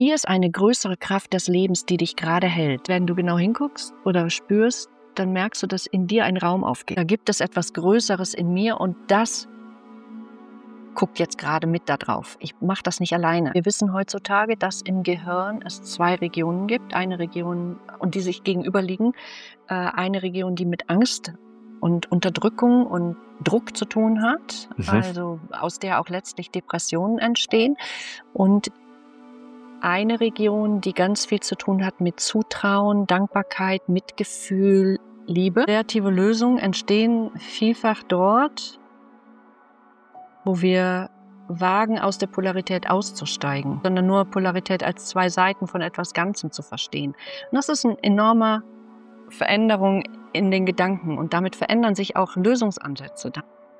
Hier ist eine größere Kraft des Lebens, die dich gerade hält. Wenn du genau hinguckst oder spürst, dann merkst du, dass in dir ein Raum aufgeht. Da gibt es etwas Größeres in mir und das guckt jetzt gerade mit da drauf. Ich mache das nicht alleine. Wir wissen heutzutage, dass im Gehirn es 2 Regionen gibt. Eine Region, und die sich gegenüberliegen. Eine Region, die mit Angst und Unterdrückung und Druck zu tun hat. Also aus der auch letztlich Depressionen entstehen. Und eine Region, die ganz viel zu tun hat mit Zutrauen, Dankbarkeit, Mitgefühl, Liebe. Kreative Lösungen entstehen vielfach dort, wo wir wagen, aus der Polarität auszusteigen, sondern nur Polarität als 2 Seiten von etwas Ganzem zu verstehen. Und das ist eine enorme Veränderung in den Gedanken und damit verändern sich auch Lösungsansätze.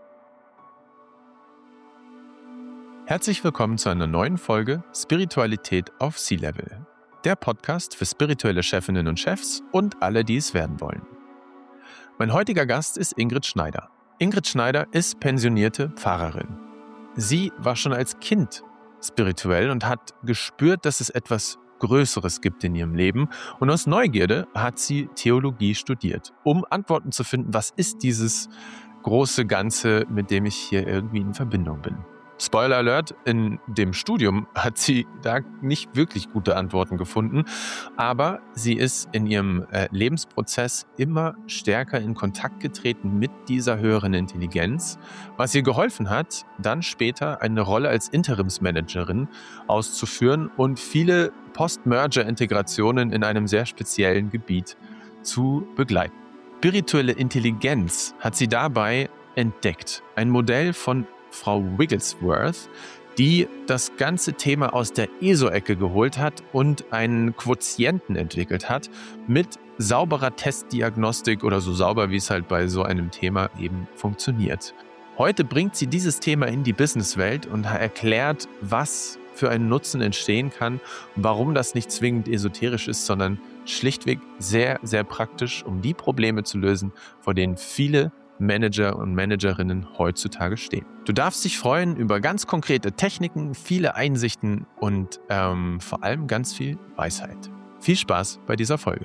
Herzlich willkommen zu einer neuen Folge Spiritualität auf Sea-Level. Der Podcast für spirituelle Chefinnen und Chefs und alle, die es werden wollen. Mein heutiger Gast ist Ingrid Schneider. Ingrid Schneider ist pensionierte Pfarrerin. Sie war schon als Kind spirituell und hat gespürt, dass es etwas Größeres gibt in ihrem Leben. Und aus Neugierde hat sie Theologie studiert, um Antworten zu finden, was ist dieses große Ganze, mit dem ich hier irgendwie in Verbindung bin. Spoiler Alert, in dem Studium hat sie da nicht wirklich gute Antworten gefunden, aber sie ist in ihrem Lebensprozess immer stärker in Kontakt getreten mit dieser höheren Intelligenz, was ihr geholfen hat, dann später eine Rolle als Interimsmanagerin auszuführen und viele Post-Merger-Integrationen in einem sehr speziellen Gebiet zu begleiten. Spirituelle Intelligenz hat sie dabei entdeckt, ein Modell von Frau Wigglesworth, die das ganze Thema aus der ESO-Ecke geholt hat und einen Quotienten entwickelt hat mit sauberer Testdiagnostik oder so sauber, wie es halt bei so einem Thema eben funktioniert. Heute bringt sie dieses Thema in die Businesswelt und erklärt, was für einen Nutzen entstehen kann und warum das nicht zwingend esoterisch ist, sondern schlichtweg sehr, sehr praktisch, um die Probleme zu lösen, vor denen viele Manager und Managerinnen heutzutage stehen. Du darfst dich freuen über ganz konkrete Techniken, viele Einsichten und vor allem ganz viel Weisheit. Viel Spaß bei dieser Folge.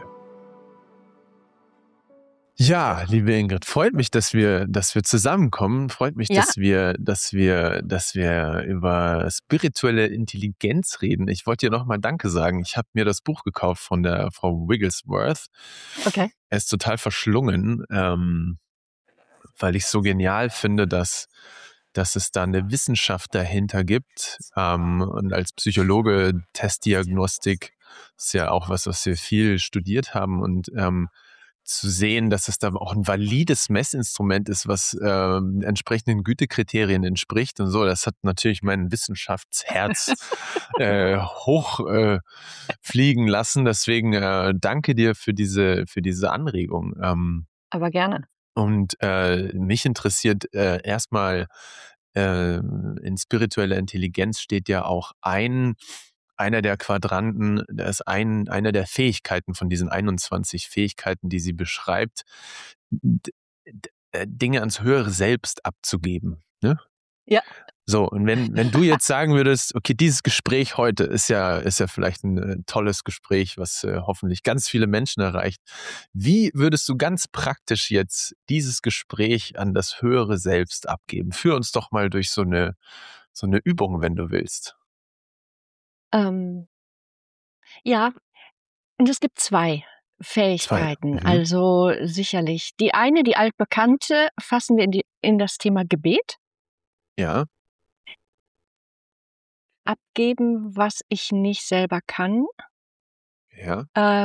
Ja, liebe Ingrid, freut mich, dass wir zusammenkommen. Freut mich, Ja. dass wir über spirituelle Intelligenz reden. Ich wollte dir nochmal Danke sagen. Ich habe mir das Buch gekauft von der Frau Wigglesworth. Okay. Er ist total verschlungen. Weil ich es so genial finde, dass es da eine Wissenschaft dahinter gibt. Und als Psychologe, Testdiagnostik ist ja auch was wir viel studiert haben. Und zu sehen, dass es da auch ein valides Messinstrument ist, was entsprechenden Gütekriterien entspricht und so, das hat natürlich mein Wissenschaftsherz hochfliegen lassen. Deswegen danke dir für diese Anregung. Aber gerne. Und mich interessiert erstmal, in spiritueller Intelligenz steht ja auch einer der Quadranten, da ist einer der Fähigkeiten von diesen 21 Fähigkeiten, die sie beschreibt, Dinge ans höhere Selbst abzugeben. Ne? Ja. So, und wenn du jetzt sagen würdest, okay, dieses Gespräch heute ist ja vielleicht ein tolles Gespräch, was hoffentlich ganz viele Menschen erreicht. Wie würdest du ganz praktisch jetzt dieses Gespräch an das höhere Selbst abgeben? Führ uns doch mal durch so eine Übung, wenn du willst. Ja, und es gibt 2 Fähigkeiten. Mhm. Also sicherlich. Die eine, die altbekannte, fassen wir in das Thema Gebet. Ja. Abgeben, was ich nicht selber kann. Ja.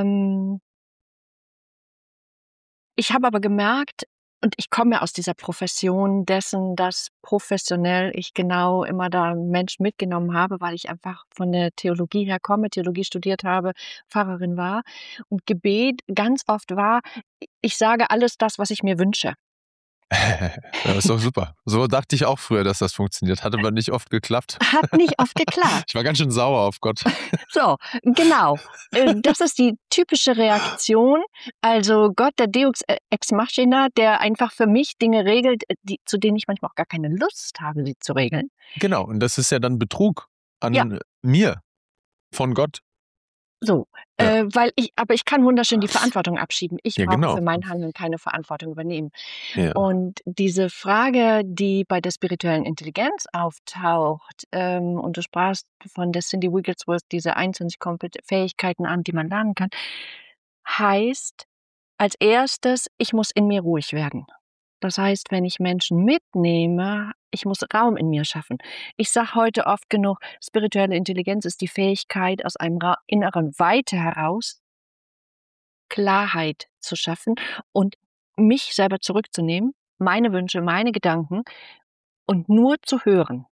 Ich habe aber gemerkt, und ich komme ja aus dieser Profession dessen, dass professionell ich genau immer da Menschen mitgenommen habe, weil ich einfach von der Theologie her komme, Theologie studiert habe, Pfarrerin war. Und Gebet ganz oft war, ich sage alles das, was ich mir wünsche. Ja, ist doch super. So dachte ich auch früher, dass das funktioniert. Hat aber nicht oft geklappt. Hat nicht oft geklappt. Ich war ganz schön sauer auf Gott. So, genau. Das ist die typische Reaktion. Also Gott, der Deus ex machina, der einfach für mich Dinge regelt, zu denen ich manchmal auch gar keine Lust habe, sie zu regeln. Genau, und das ist ja dann Betrug an mir. von Gott. So, Ja. aber ich kann wunderschön die Verantwortung abschieben. Ich Ja, brauche genau. für mein Handeln keine Verantwortung übernehmen. Ja. Und diese Frage, die bei der spirituellen Intelligenz auftaucht, und du sprachst von der Cindy Wigglesworth, diese 21 Fähigkeiten an, die man lernen kann, heißt als erstes, ich muss in mir ruhig werden. Das heißt, wenn ich Menschen mitnehme, ich muss Raum in mir schaffen. Ich sage heute oft genug, spirituelle Intelligenz ist die Fähigkeit, aus einem inneren Weite heraus Klarheit zu schaffen und mich selber zurückzunehmen, meine Wünsche, meine Gedanken und nur zu hören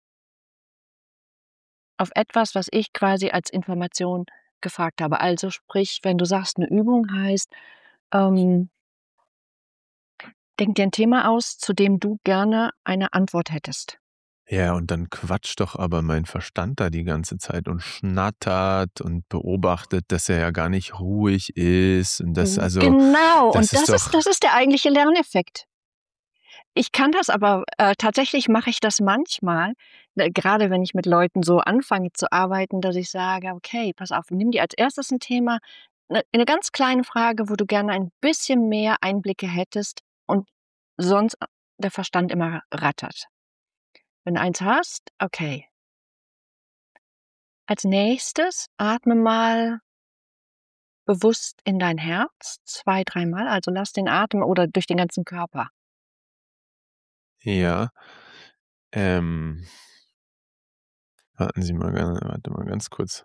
auf etwas, was ich quasi als Information gefragt habe. Also sprich, wenn du sagst, eine Übung heißt, denk dir ein Thema aus, zu dem du gerne eine Antwort hättest. Ja, und dann quatscht doch aber mein Verstand da die ganze Zeit und schnattert und beobachtet, dass er ja gar nicht ruhig ist. Und Genau, und das das ist der eigentliche Lerneffekt. Ich kann das aber tatsächlich mache ich das manchmal, gerade wenn ich mit Leuten so anfange zu arbeiten, dass ich sage: „Okay, pass auf, nimm dir als erstes ein Thema, 'ne ganz kleine Frage, wo du gerne ein bisschen mehr Einblicke hättest und sonst der Verstand immer rattert. Wenn du eins hast, okay. Als Nächstes atme mal bewusst in dein Herz 2, dreimal, also lass den Atem oder durch den ganzen Körper. Ja, ähm, warte mal ganz kurz.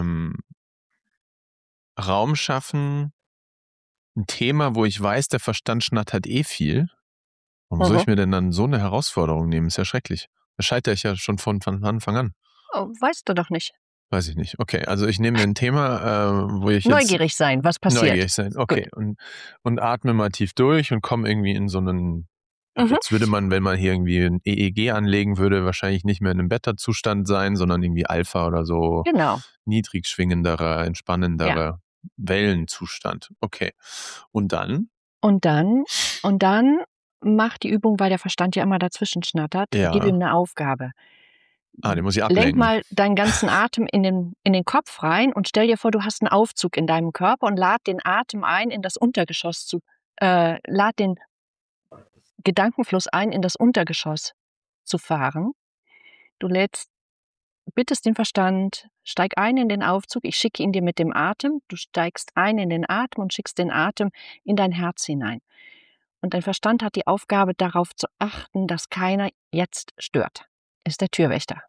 Raum schaffen, ein Thema, wo ich weiß, der Verstand schnattert viel. Warum soll ich mir denn dann so eine Herausforderung nehmen? Ist ja schrecklich. Da scheitere ich ja schon von Anfang an. Oh, weißt du doch nicht. Weiß ich nicht. Okay, also ich nehme mir ein Thema, wo ich jetzt Neugierig sein, was passiert. neugierig sein. Okay, Gut. und atme mal tief durch und komme irgendwie in so einen, Mhm. jetzt würde man, wenn man hier irgendwie ein EEG anlegen würde, wahrscheinlich nicht mehr in einem Beta-Zustand sein, sondern irgendwie Alpha oder so Genau. niedrig schwingenderer, entspannenderer Wellenzustand. Okay. Und dann? Und dann mach die Übung, weil der Verstand ja immer dazwischen schnattert, Ja. gib ihm eine Aufgabe. Den muss ich Lenk ablenken. mal deinen ganzen Atem in den Kopf rein und stell dir vor, du hast einen Aufzug in deinem Körper und lad den Atem ein, in das Untergeschoss lad den Gedankenfluss ein, in das Untergeschoss zu fahren. Du bittest den Verstand, steig ein in den Aufzug, ich schicke ihn dir mit dem Atem, du steigst ein in den Atem und schickst den Atem in dein Herz hinein. Und dein Verstand hat die Aufgabe, darauf zu achten, dass keiner jetzt stört. Ist der Türwächter.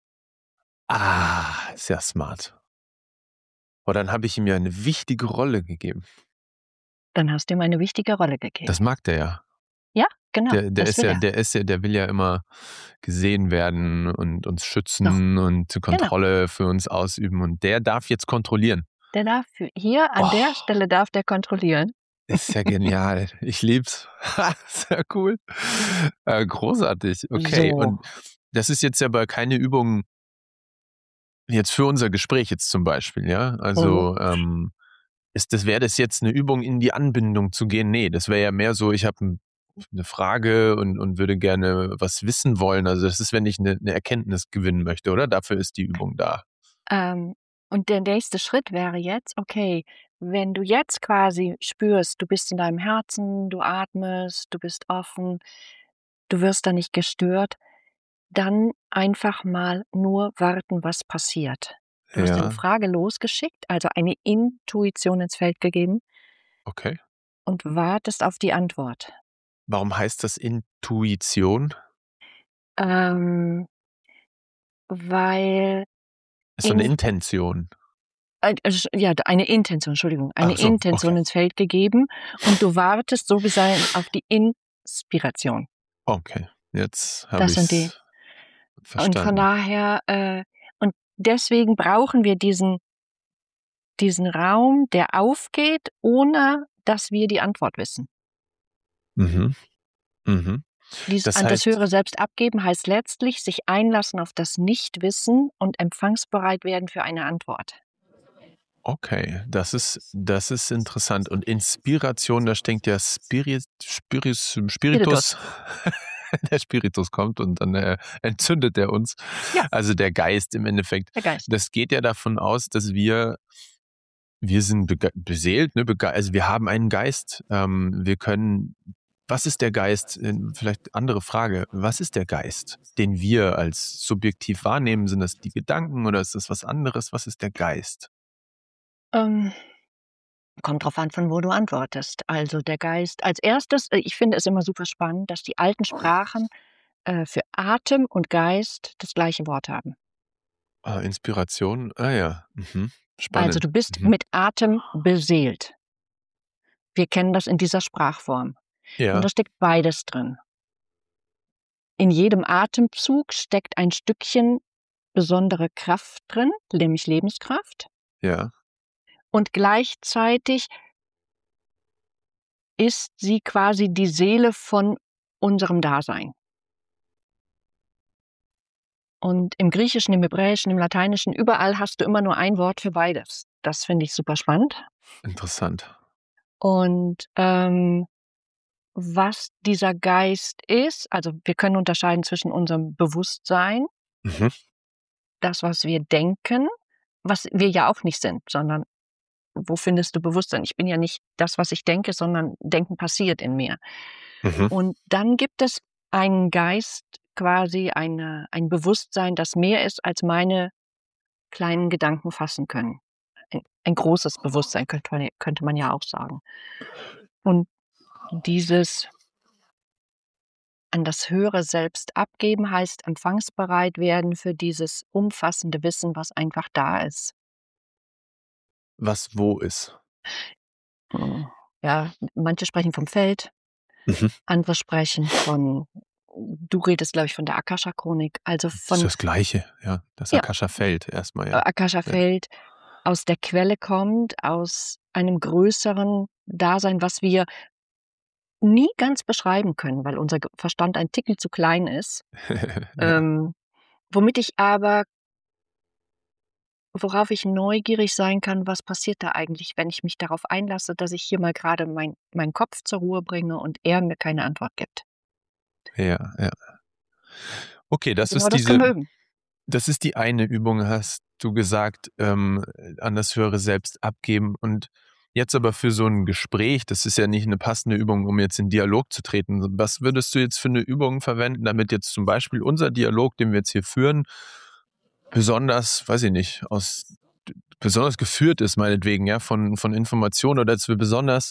Sehr smart. Aber dann habe ich ihm ja eine wichtige Rolle gegeben. Dann hast du ihm eine wichtige Rolle gegeben. Das mag der ja. Ja, genau. Der will ja immer gesehen werden und uns schützen und Kontrolle für uns ausüben. Und der darf jetzt kontrollieren. Der darf hier an der Stelle darf der kontrollieren. Ist ja genial. Ich lieb's. Sehr cool. Großartig. Okay. So. Und das ist jetzt aber keine Übung jetzt für unser Gespräch jetzt zum Beispiel, ja? Also wäre das jetzt eine Übung, in die Anbindung zu gehen? Nee, das wäre ja mehr so, ich habe eine Frage und würde gerne was wissen wollen. Also das ist, wenn ich eine Erkenntnis gewinnen möchte, oder? Dafür ist die Übung da. Und der nächste Schritt wäre jetzt, okay, wenn du jetzt quasi spürst, du bist in deinem Herzen, du atmest, du bist offen, du wirst da nicht gestört, dann einfach mal nur warten, was passiert. Du hast eine Frage losgeschickt, also eine Intuition ins Feld gegeben. Okay. Und wartest auf die Antwort. Warum heißt das Intuition? Weil ist so eine Intention. ja, eine Intention, Entschuldigung, eine Intention ins Feld gegeben und du wartest so wie sein auf die Inspiration. Okay, jetzt habe ich es verstanden. Und von daher, und deswegen brauchen wir diesen Raum, der aufgeht, ohne dass wir die Antwort wissen. Mhm. An das höhere Selbst abgeben heißt letztlich sich einlassen auf das Nichtwissen und empfangsbereit werden für eine Antwort. Okay, das ist interessant. Und Inspiration, da steckt ja Spiritus. der Spiritus kommt und dann entzündet er uns. Ja. Also der Geist im Endeffekt. Der Geist. Das geht ja davon aus, dass wir sind beseelt, ne? Also wir haben einen Geist. Wir können, was ist der Geist? Vielleicht andere Frage. Was ist der Geist, den wir als subjektiv wahrnehmen? Sind das die Gedanken oder ist das was anderes? Was ist der Geist? Kommt drauf an, von wo du antwortest. Also der Geist als erstes, ich finde es immer super spannend, dass die alten Sprachen für Atem und Geist das gleiche Wort haben. Inspiration. Ah ja. Mhm. Also Spannend. du bist Mhm. mit Atem beseelt. Wir kennen das in dieser Sprachform. Und Ja, da steckt beides drin. In jedem Atemzug steckt ein Stückchen besondere Kraft drin, nämlich Lebenskraft. ja. Und gleichzeitig ist sie quasi die Seele von unserem Dasein. Und im Griechischen, im Hebräischen, im Lateinischen, überall hast du immer nur ein Wort für beides. Das finde ich super spannend. Interessant. Und was dieser Geist ist, also wir können unterscheiden zwischen unserem Bewusstsein, Mhm. das, was wir denken, was wir ja auch nicht sind, sondern wo findest du Bewusstsein? Ich bin ja nicht das, was ich denke, sondern Denken passiert in mir. Mhm. Und dann gibt es einen Geist, quasi ein Bewusstsein, das mehr ist, als meine kleinen Gedanken fassen können. Ein großes Bewusstsein könnte man ja auch sagen. Und dieses an das höhere Selbst abgeben heißt empfangsbereit werden für dieses umfassende Wissen, was einfach da ist. Was wo ist? Ja, manche sprechen vom Feld, Mhm. andere sprechen von du redest, glaube ich, von der Akasha-Chronik, also Das ist von das Gleiche, ja. Das ja, Akasha-Feld erstmal, ja. Ja. Akasha-Feld aus der Quelle kommt, aus einem größeren Dasein, was wir nie ganz beschreiben können, weil unser Verstand ein Tickel zu klein ist. Ja. Womit ich aber worauf ich neugierig sein kann, was passiert da eigentlich, wenn ich mich darauf einlasse, dass ich hier mal gerade meinen Kopf zur Ruhe bringe und er mir keine Antwort gibt. Ja, ja. Okay, Genau das können wir üben. das ist die eine Übung, hast du gesagt, an das höhere Selbst abgeben. Und jetzt aber für so ein Gespräch, das ist ja nicht eine passende Übung, um jetzt in Dialog zu treten. Was würdest du jetzt für eine Übung verwenden, damit jetzt zum Beispiel unser Dialog, den wir jetzt hier führen, besonders, weiß ich nicht, besonders geführt ist, meinetwegen, ja, von Informationen, oder dass wir besonders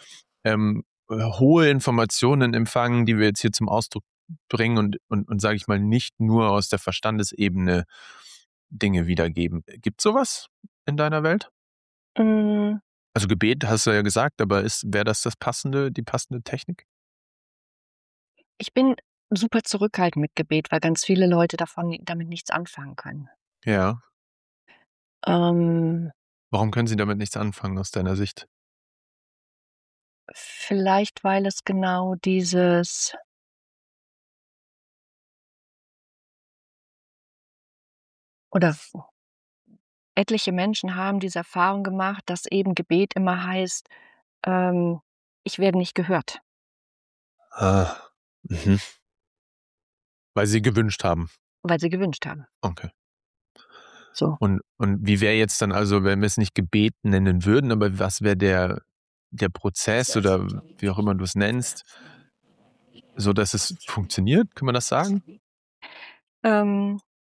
hohe Informationen empfangen, die wir jetzt hier zum Ausdruck bringen und sage ich mal, nicht nur aus der Verstandesebene Dinge wiedergeben. Gibt sowas in deiner Welt? Hm, Also Gebet hast du ja gesagt, aber wäre das die passende Technik? ich bin super zurückhaltend mit Gebet, weil ganz viele Leute damit nichts anfangen können. Ja. Ähm, Warum können sie damit nichts anfangen aus deiner Sicht? vielleicht, weil es genau dieses oder etliche Menschen haben diese Erfahrung gemacht, dass eben Gebet immer heißt, ich werde nicht gehört, Ah, mhm. Weil sie gewünscht haben. weil sie gewünscht haben. Okay. So. Und wie wäre jetzt dann also, wenn wir es nicht Gebet nennen würden, aber was wäre der Prozess oder wie auch immer du es nennst, so dass es funktioniert? Kann man das sagen? Ähm,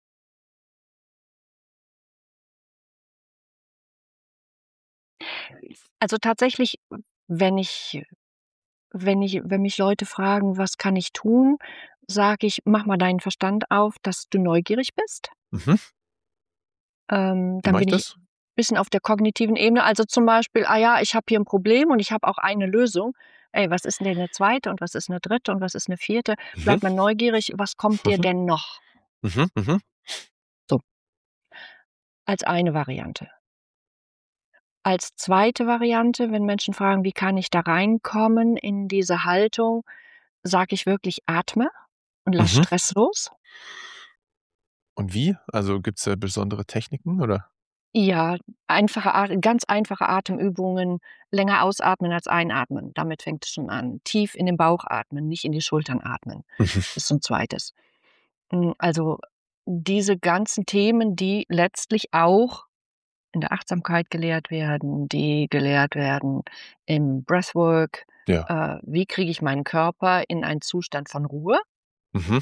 also tatsächlich, wenn ich wenn mich Leute fragen: „Was kann ich tun?", sage ich: „Mach mal deinen Verstand auf, dass du neugierig bist." Mhm. Wie Dann mache ich bin ich das? bisschen auf der kognitiven Ebene. Also, zum Beispiel: „Ah ja, ich habe hier 'n Problem und ich habe auch eine Lösung." Ey, was ist 'n denn 'ne zweite und was ist 'ne dritte und was ist 'ne vierte? Mhm. Bleib mal neugierig, was kommt dir Mhm. denn noch? Mhm. Mhm. So, als eine Variante. Als zweite Variante, wenn Menschen fragen: „Wie kann ich da reinkommen in diese Haltung?", sage ich wirklich: „Atme und lass Mhm. Stress los." Und wie? Also gibt's da besondere Techniken oder? Ja, ganz einfache Atemübungen, länger ausatmen als einatmen. Damit fängt es schon an. Tief in den Bauch atmen, nicht in die Schultern atmen, Mhm. ist so 'n Zweites. Also, diese ganzen Themen, die letztlich auch in der Achtsamkeit gelehrt werden, die gelehrt werden im Breathwork. Ja. Wie kriege ich meinen Körper in einen Zustand von Ruhe? Mhm.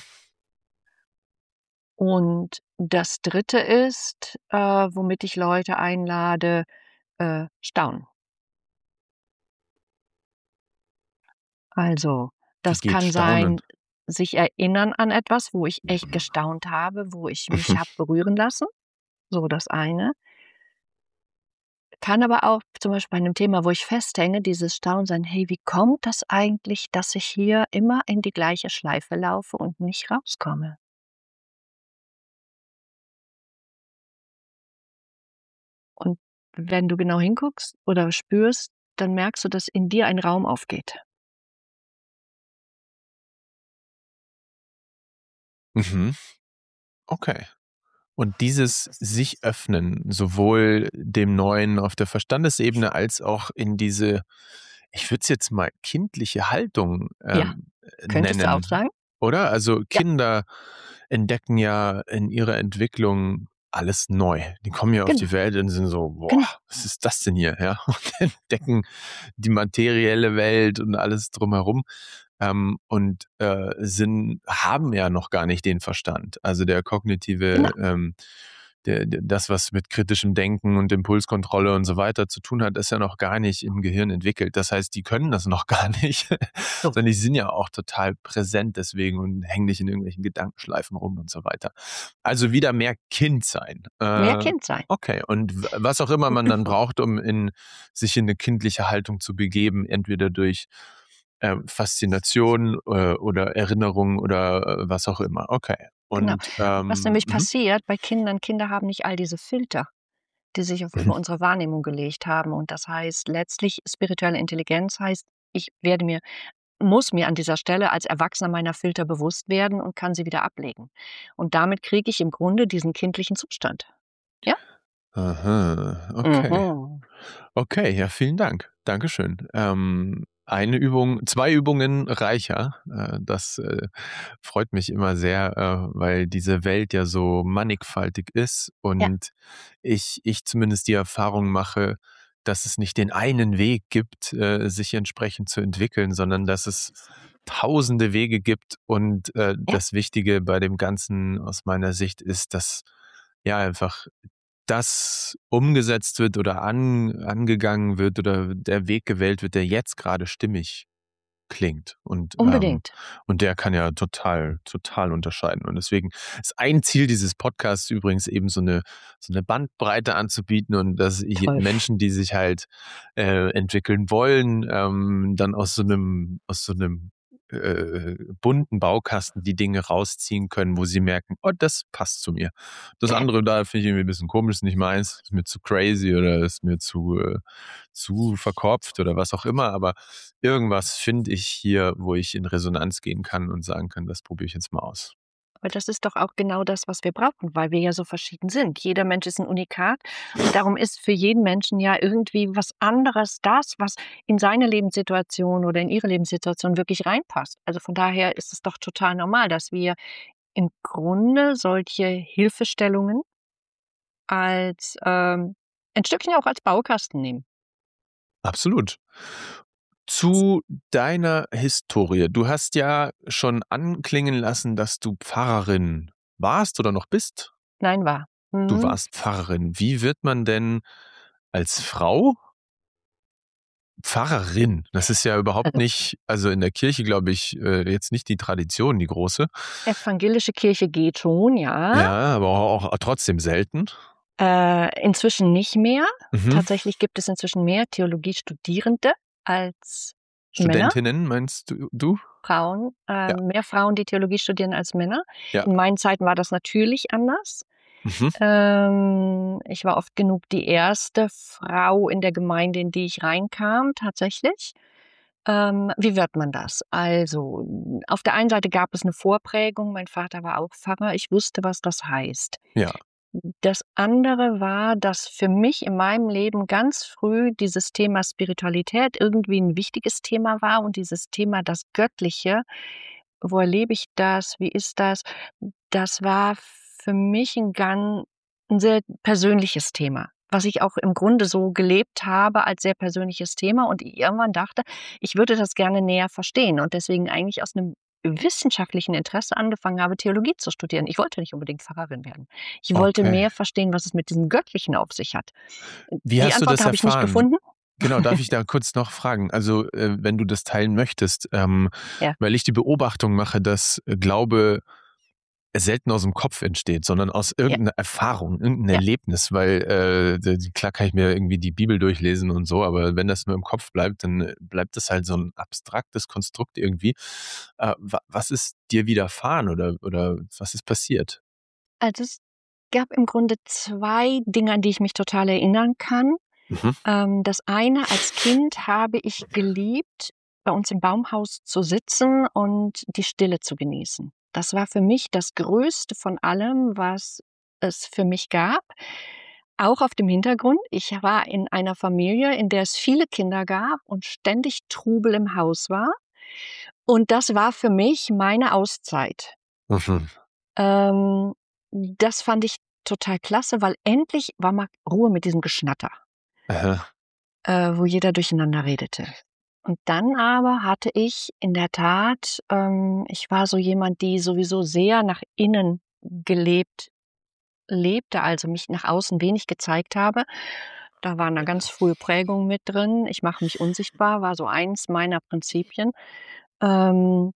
Und das Dritte ist, womit ich Leute einlade, Staunen. Also, Wie das geht kann Staunen? sein, sich erinnern an etwas, wo ich echt gestaunt habe, wo ich mich Mhm. habe berühren lassen, so das eine. Kann aber auch zum Beispiel bei 'nem Thema, wo ich festhänge, dieses Staunen sein: „Hey, wie kommt das eigentlich, dass ich hier immer in die gleiche Schleife laufe und nicht rauskomme?“ Und wenn du genau hinguckst oder spürst, dann merkst du, dass in dir ein Raum aufgeht. Mhm. Okay. Und dieses sich öffnen, sowohl dem Neuen auf der Verstandesebene als auch in diese, ich würde es jetzt mal kindliche Haltung, Ja, könntest du auch nennen, sagen? oder? Also, Ja, Kinder entdecken ja in ihrer Entwicklung alles neu. Die kommen ja auf genau, die Welt und sind so: „Boah, genau. was ist das denn hier?“ Ja, und entdecken die materielle Welt und alles drumherum, haben ja noch gar nicht den Verstand. Also, der Genau, kognitive, das, was mit kritischem Denken und Impulskontrolle und so weiter zu tun hat, ist ja noch gar nicht im Gehirn entwickelt. Das heißt, die können das noch gar nicht, so, sondern die sind ja auch total präsent deswegen und hängen nicht in irgendwelchen Gedankenschleifen rum und so weiter. Also, wieder mehr Kind sein. mehr Kind sein. Okay, und w was auch immer man dann braucht, um sich in 'ne kindliche Haltung zu begeben, entweder durch, Faszination, oder Erinnerung oder, was auch immer. Okay. Genau. Und, Was nämlich mhm, passiert bei Kindern, Kinder haben nicht all diese Filter, die sich auf mhm. über unsere Wahrnehmung gelegt haben. Und das heißt letztlich, spirituelle Intelligenz heißt, ich werde mir muss mir an dieser Stelle als Erwachsener meiner Filter bewusst werden und kann sie wieder ablegen. Und damit kriege ich im Grunde diesen kindlichen Zustand. Ja? Aha, okay. Mhm. Okay, ja, vielen Dank. Dankeschön. Eine Übung 2 Übungen reicher. Das, freut mich immer sehr, weil diese Welt ja so mannigfaltig ist Ja, und ich zumindest die Erfahrung mache, dass es nicht den einen Weg gibt, sich entsprechend zu entwickeln, sondern dass es tausende Wege gibt und, ja, das Wichtige bei dem Ganzen aus meiner Sicht ist, dass ja einfach das umgesetzt wird oder angegangen wird oder der Weg gewählt wird, der jetzt gerade stimmig klingt. unbedingt. Und der kann ja total, total unterscheiden. Und deswegen ist ein Ziel dieses Podcasts übrigens eben so eine Bandbreite anzubieten und dass Toll. Menschen, die sich halt, entwickeln wollen, dann aus so einem bunten Baukasten die Dinge rausziehen können, wo sie merken: „Oh, das passt zu mir.“ Das andere da finde ich irgendwie 'n bisschen komisch, ist nicht meins, ist mir zu crazy oder ist mir zu verkopft oder was auch immer, aber irgendwas finde ich hier, wo ich in Resonanz gehen kann und sagen kann: „Das probiere ich jetzt mal aus.“ Aber das ist doch auch genau das, was wir brauchen, weil wir ja so verschieden sind. Jeder Mensch ist 'n Unikat und darum ist für jeden Menschen ja irgendwie was anderes das, was in seine Lebenssituation oder in ihre Lebenssituation wirklich reinpasst. Also, von daher ist es doch total normal, dass wir im Grunde solche Hilfestellungen als, ein Stückchen auch als Baukasten nehmen. Absolut. Zu deiner Historie. Du hast ja schon anklingen lassen, dass du Pfarrerin warst oder noch bist? Nein, wahr. Du Mhm. warst Pfarrerin. Wie wird man denn als Frau Pfarrerin? Das ist ja überhaupt Also, nicht, also in der Kirche, glaube ich, jetzt nicht die Tradition, die große. evangelische Kirche geht schon, ja. Ja, aber auch trotzdem selten. Inzwischen nicht mehr. Mhm. Tatsächlich gibt es inzwischen mehr Theologiestudierende als Männer, Studentinnen meinst du? Frauen, Ja, mehr Frauen, die Theologie studieren als Männer. ja. In meinen Zeiten war das natürlich anders. Mhm. Ich war oft genug die erste Frau in der Gemeinde, in die ich reinkam, tatsächlich. Wie wird man das? Also, auf der einen Seite gab es 'ne Vorprägung. Mein Vater war auch Pfarrer. Ich wusste, was das heißt. Ja. Das andere war, dass für mich in meinem Leben ganz früh dieses Thema Spiritualität irgendwie ein wichtiges Thema war und dieses Thema das Göttliche. Wo erlebe ich das? Wie ist das? Das war für mich ein sehr persönliches Thema, was ich auch im Grunde so gelebt habe als sehr persönliches Thema und irgendwann dachte, ich würde das gerne näher verstehen und deswegen eigentlich aus 'nem wissenschaftlichen Interesse angefangen habe, Theologie zu studieren. Ich wollte nicht unbedingt Pfarrerin werden. Ich wollte Okay. mehr verstehen, was es mit diesem Göttlichen auf sich hat. Wie Die hast du Antwort das habe ich nicht erfahren? gefunden. Genau, darf ich da kurz noch fragen? Also, wenn du das teilen möchtest, Ja, weil ich die Beobachtung mache, dass Glaube selten aus dem Kopf entsteht, sondern aus ja, irgendeiner Erfahrung, irgendein ja. Erlebnis, weil klar kann ich mir irgendwie die Bibel durchlesen und so, aber wenn das nur im Kopf bleibt, dann bleibt das halt so ein abstraktes Konstrukt irgendwie. Was ist dir widerfahren oder was ist passiert? Also, es gab im Grunde 2 Dinge, an die ich mich total erinnern kann. Mhm. Das eine, als Kind habe ich geliebt, bei uns im Baumhaus zu sitzen und die Stille zu genießen. Das war für mich das Größte von allem, was es für mich gab. Auch auf dem Hintergrund, ich war in einer Familie, in der es viele Kinder gab und ständig Trubel im Haus war. Und das war für mich meine Auszeit. Mhm. Ähm, Das fand ich total klasse, weil endlich war mal Ruhe mit diesem Geschnatter, Aha. wo jeder durcheinander redete. Und dann aber hatte ich in der Tat ich war so jemand, die sowieso sehr nach innen gelebt lebte, also mich nach außen wenig gezeigt habe. Da war 'ne ganz frühe Prägung mit drin. Ich mache mich unsichtbar, war so eins meiner Prinzipien. Ähm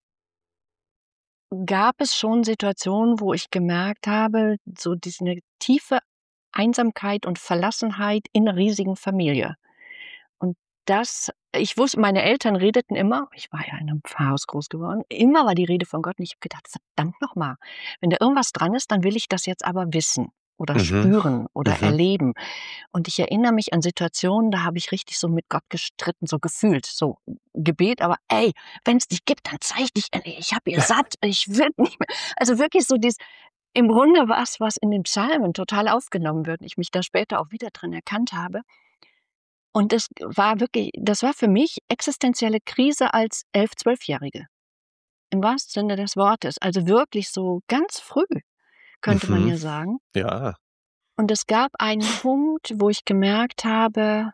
Gab es schon Situationen, wo ich gemerkt habe, so diese 'ne tiefe Einsamkeit und Verlassenheit in 'ner riesigen Familie. Und das ich wusste, meine Eltern redeten immer, ich war ja in 'nem Pfarrhaus groß geworden, immer war die Rede von Gott und ich habe gedacht: „Verdammt noch mal, wenn da irgendwas dran ist, dann will ich das jetzt aber wissen oder Mhm. spüren oder Mhm. erleben.“ Und ich erinnere mich an Situationen, da habe ich richtig so mit Gott gestritten, so gefühlt, so Gebet, aber: „Ey, wenn's dich gibt, dann zeig dich endlich. Ich habe hier satt, ich will nicht mehr.“ Also wirklich so im Grunde was in den Psalmen total aufgenommen wird und ich mich da später auch wieder drin erkannt habe. Und das war für mich existenzielle Krise als 11, Zwölfjährige, im wahrsten Sinne des Wortes. Also wirklich so ganz früh, könnte man Mhm. ja sagen. Ja. Und es gab einen Punkt, wo ich gemerkt habe: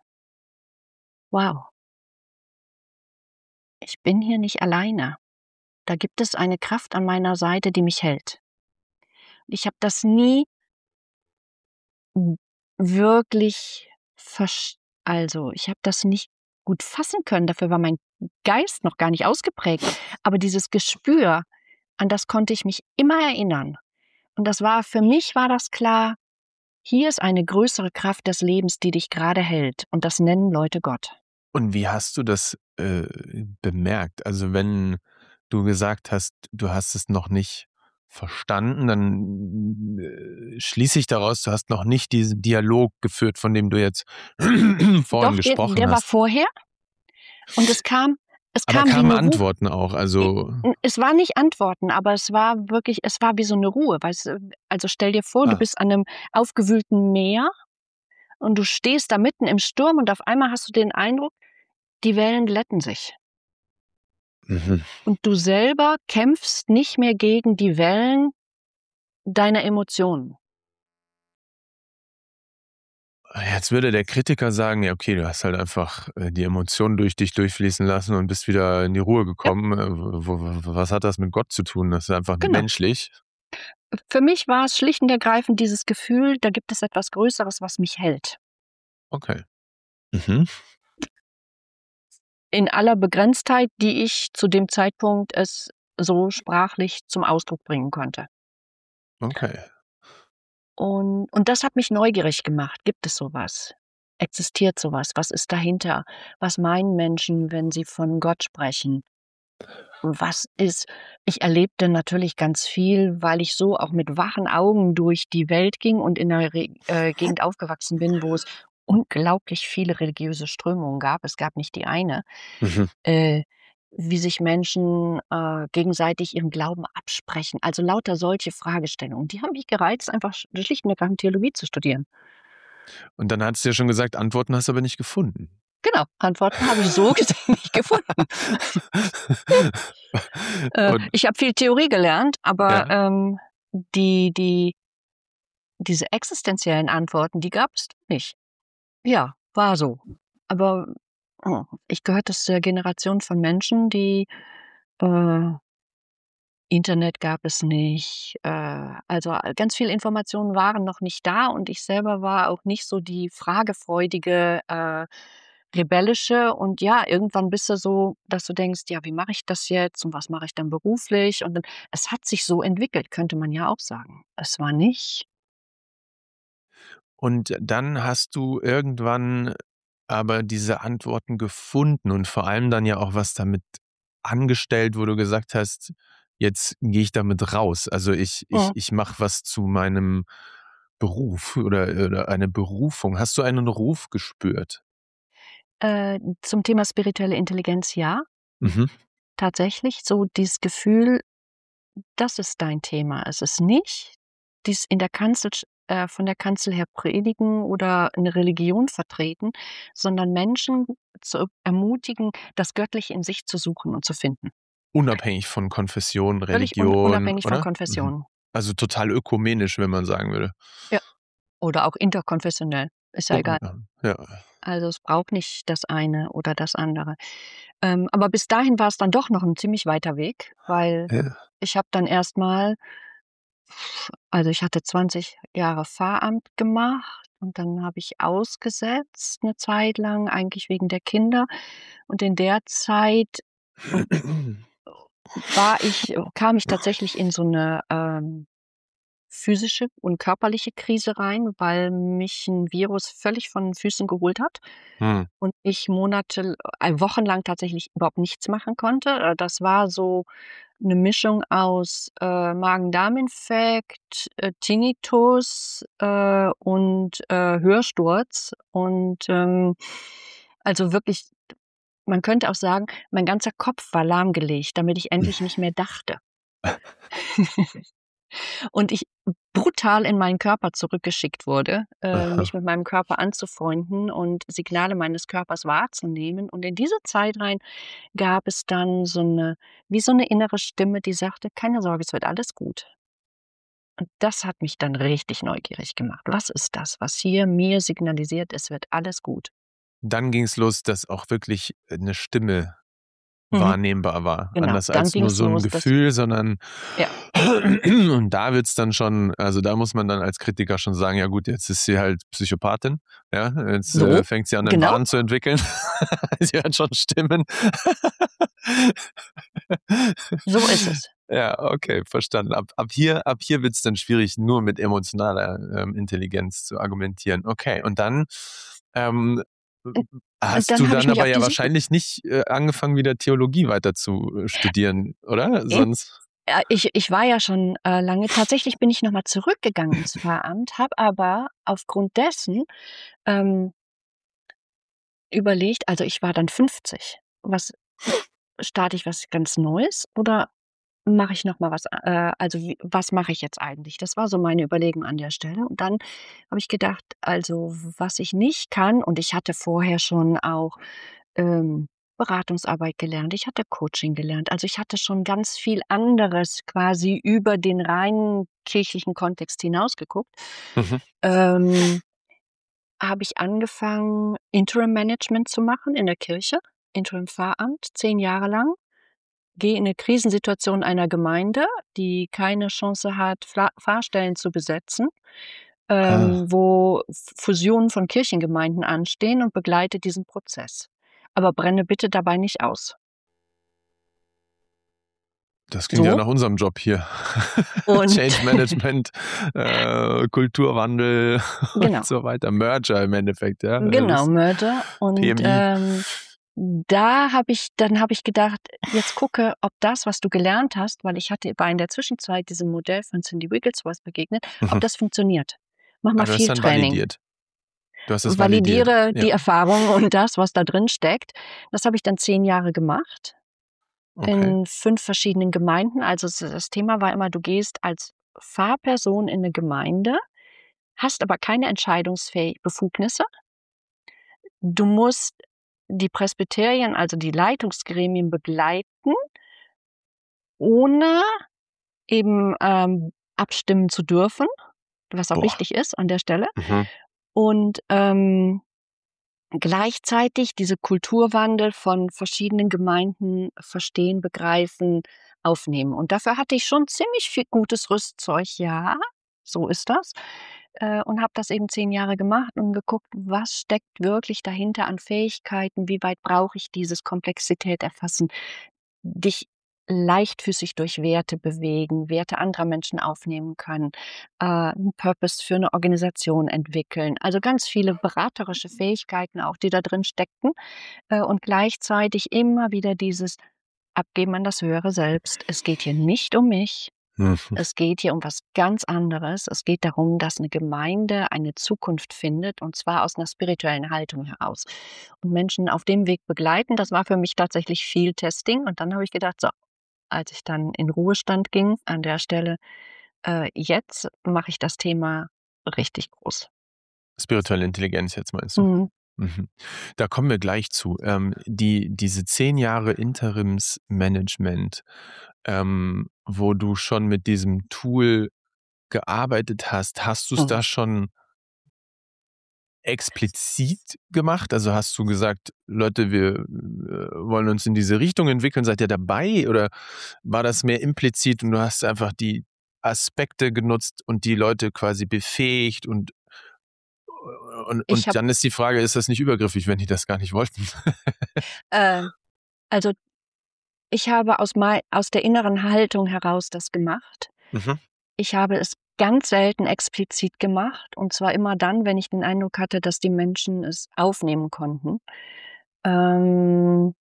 „Wow, ich bin hier nicht alleine. Da gibt es eine Kraft an meiner Seite, die mich hält.“ Ich habe das nie w wirklich ich habe das nicht gut fassen können. Dafür war mein Geist noch gar nicht ausgeprägt. Aber dieses Gespür, an das konnte ich mich immer erinnern. Und für mich war das klar, hier ist eine größere Kraft des Lebens, die dich gerade hält. Und das nennen Leute Gott. Und wie hast du das, bemerkt? Also, wenn du gesagt hast, du hast es noch nicht verstanden, dann, schließe ich daraus, du hast noch nicht diesen Dialog geführt, von dem du jetzt vorhin Doch, gesprochen der war hast. vorher und es Aber kam wie kamen 'ne Ruhe. Antworten auch? Also Es war nicht Antworten, aber es war wie so 'ne Ruhe, weißt du? Also, stell dir vor, du ah, bist an 'nem aufgewühlten Meer und du stehst da mitten im Sturm und auf einmal hast du den Eindruck, die Wellen glätten sich. mhm. Und du selber kämpfst nicht mehr gegen die Wellen deiner Emotionen. Jetzt würde der Kritiker sagen: „Ja, okay, du hast halt einfach, die Emotionen durch dich durchfließen lassen und bist wieder in die Ruhe Ja, gekommen. Was hat das mit Gott zu tun? Das ist einfach genau. menschlich.“ Für mich war es schlicht und ergreifend dieses Gefühl, da gibt es etwas Größeres, was mich hält. Okay. Mhm. In aller Begrenztheit, die ich zu dem Zeitpunkt es so sprachlich zum Ausdruck bringen konnte. Okay. Und das hat mich neugierig gemacht. Gibt es so was? Existiert so was? Was ist dahinter? Was meinen Menschen, wenn sie von Gott sprechen? Was ist Ich erlebte natürlich ganz viel, weil ich so auch mit wachen Augen durch die Welt ging und in 'ner Gegend aufgewachsen bin, wo es unglaublich viele religiöse Strömungen gab. Es gab nicht die eine. Mhm. Äh wie sich Menschen gegenseitig ihren Glauben absprechen. Also lauter solche Fragestellungen. Die haben mich gereizt, einfach schlicht und ergreifend Theologie zu studieren. Und dann hattest du ja schon gesagt, Antworten hast du aber nicht gefunden. Genau, Antworten habe ich so gesehen nicht gefunden. Ich habe viel Theorie gelernt, aber diese existenziellen Antworten, die gab es nicht. Ja, war so. Aber ich gehörte zur Generation von Menschen, die Internet gab es nicht. Also ganz viele Informationen waren noch nicht da und ich selber war auch nicht so die fragefreudige, rebellische. Und ja, irgendwann bist du so, dass du denkst, ja, wie mache ich das jetzt und was mache ich dann beruflich? Und dann, es hat sich so entwickelt, könnte man ja auch sagen. Es war nicht. Und dann hast du irgendwann aber diese Antworten gefunden und vor allem dann ja auch was damit angestellt, wo du gesagt hast, jetzt gehe ich damit raus. Also ich mache was zu meinem Beruf oder eine Berufung. Hast du einen Ruf gespürt? Zum Thema spirituelle Intelligenz, ja, Mhm. tatsächlich. So dieses Gefühl, das ist dein Thema. Es ist nicht dies in der Kanzel von der Kanzel her predigen oder eine Religion vertreten, sondern Menschen zu ermutigen, das Göttliche in sich zu suchen und zu finden. Unabhängig von Konfession, Völlig Religion, unabhängig von oder? Mhm. Konfessionen. Also total ökumenisch, wenn man sagen würde. Ja. Oder auch interkonfessionell, ist ja egal. Ja. Also, es braucht nicht das eine oder das andere. Aber bis dahin war es dann doch noch ein ziemlich weiter Weg, weil Ja. ich habe dann erst mal also, ich hatte 20 Jahre Pfarramt gemacht und dann habe ich ausgesetzt 'ne Zeit lang, eigentlich wegen der Kinder. Und in der Zeit kam ich tatsächlich in so 'ne, physische und körperliche Krise rein, weil mich 'n Virus völlig von den Füßen geholt hat Hm. und ich wochenlang tatsächlich überhaupt nichts machen konnte. Das war so 'ne Mischung aus, Magen-Darm-Infekt, Tinnitus, und, Hörsturz und, also wirklich, man könnte auch sagen, mein ganzer Kopf war lahmgelegt, damit ich endlich nicht mehr dachte. Und ich brutal in meinen Körper zurückgeschickt wurde, mich Aha. mit meinem Körper anzufreunden und Signale meines Körpers wahrzunehmen. Und in diese Zeit rein gab es dann so 'ne innere Stimme, die sagte: „Keine Sorge, es wird alles gut.“ Und das hat mich dann richtig neugierig gemacht. Was ist das, was hier mir signalisiert, es wird alles gut? Dann ging's los, dass auch wirklich 'ne Stimme Mhm, wahrnehmbar war. genau, Anders dann als nur ging's so 'n los, dass Gefühl, sondern ja, und da wird's dann schon, also, da muss man dann als Kritiker schon sagen: „Ja gut, jetzt ist sie halt Psychopathin, ja, jetzt, so, fängt sie an, 'nen genau, Wahn zu entwickeln.“ Sie hört schon Stimmen. so ist es. Ja, okay, verstanden. Ab hier wird's dann schwierig, nur mit emotionaler, Intelligenz zu argumentieren. Okay, und dann, ähm, Und hast du dann habe ich dann mich aber auf ja die Suche wahrscheinlich nicht, angefangen, wieder Theologie weiter zu, studieren, oder? Sonst ich war ja schon, lange tatsächlich bin ich noch mal zurückgegangen ins Pfarramt, habe aber aufgrund dessen, ähm, überlegt, also, ich war dann 50. Starte ich was ganz Neues oder mache ich noch mal was also, was mache ich jetzt eigentlich? Das war so meine Überlegung an der Stelle. Und dann habe ich gedacht, also, was ich nicht kann, und ich hatte vorher schon auch, Beratungsarbeit gelernt, ich hatte Coaching gelernt. Also, ich hatte schon ganz viel anderes quasi über den reinen kirchlichen Kontext hinaus geguckt. mhm. Ähm, Habe ich angefangen, Interim-Management zu machen in der Kirche, Interim-Pfarramt, 10 Jahre lang. Gehe in 'ne Krisensituation einer Gemeinde, die keine Chance hat, Pfarrstellen zu besetzen, Ah, wo Fusionen von Kirchengemeinden anstehen, und begleite diesen Prozess. Aber brenne bitte dabei nicht aus. das klingt ja So, nach unserem Job hier. und Change Management, Kulturwandel und genau, so weiter. Merger im Endeffekt, ja, genau, das Mörder. Und, PMI. dann habe ich gedacht: „Jetzt gucke, ob das, was du gelernt hast“, weil ich war in der Zwischenzeit diesem Modell von Cindy Wigglesworth begegnet, „ob Mhm. das funktioniert. Mach mal Ah, du hast viel dann Training. validiert. Du hast es validiert. Validiere Ja. die Erfahrung und das, was da drin steckt.“ Das habe ich dann 10 Jahre gemacht. Okay. in 5 verschiedenen Gemeinden. Also das Thema war immer, du gehst als Fahrperson in eine Gemeinde, hast aber keine Befugnisse. Du musst die Presbyterien, also die Leitungsgremien begleiten, ohne eben, abstimmen zu dürfen, was auch Boah. wichtig ist an der Stelle. Mhm. Und, gleichzeitig diese Kulturwandel von verschiedenen Gemeinden verstehen, begreifen, aufnehmen. Und dafür hatte ich schon ziemlich viel gutes Rüstzeug, ja, so ist das. Und habe das eben 10 Jahre gemacht und geguckt, was steckt wirklich dahinter an Fähigkeiten, wie weit brauche ich dieses Komplexität erfassen, dich leichtfüßig durch Werte bewegen, Werte anderer Menschen aufnehmen können, 'n Purpose für eine Organisation entwickeln. Also, ganz viele beraterische Fähigkeiten auch, die da drin steckten, und gleichzeitig immer wieder dieses Abgeben an das höhere Selbst. Es geht hier nicht um mich. Mhm. Es geht hier um was ganz anderes. Es geht darum, dass eine Gemeinde eine Zukunft findet, und zwar aus einer spirituellen Haltung heraus. Und Menschen auf dem Weg begleiten, das war für mich tatsächlich viel Testing. Und dann habe ich gedacht: „So, als ich dann in Ruhestand ging an der Stelle, jetzt mache ich das Thema richtig groß." Spirituelle Intelligenz jetzt meinst du? Mhm. Mhm. Da kommen wir gleich zu. Diese 10 Jahre Interimsmanagement, wo du schon mit diesem Tool gearbeitet hast, hast du es Mhm. da schon explizit gemacht? Also, hast du gesagt: „Leute, wir, wollen uns in diese Richtung entwickeln“, seid ihr dabei? Oder war das mehr implizit und du hast einfach die Aspekte genutzt und die Leute quasi befähigt Ich und habe, dann ist die Frage, ist das nicht übergriffig, wenn die das gar nicht wollten? äh also, ich habe aus der inneren Haltung heraus das gemacht. Mhm, Ich habe es ganz selten explizit gemacht, und zwar immer dann, wenn ich den Eindruck hatte, dass die Menschen es aufnehmen konnten. Ähm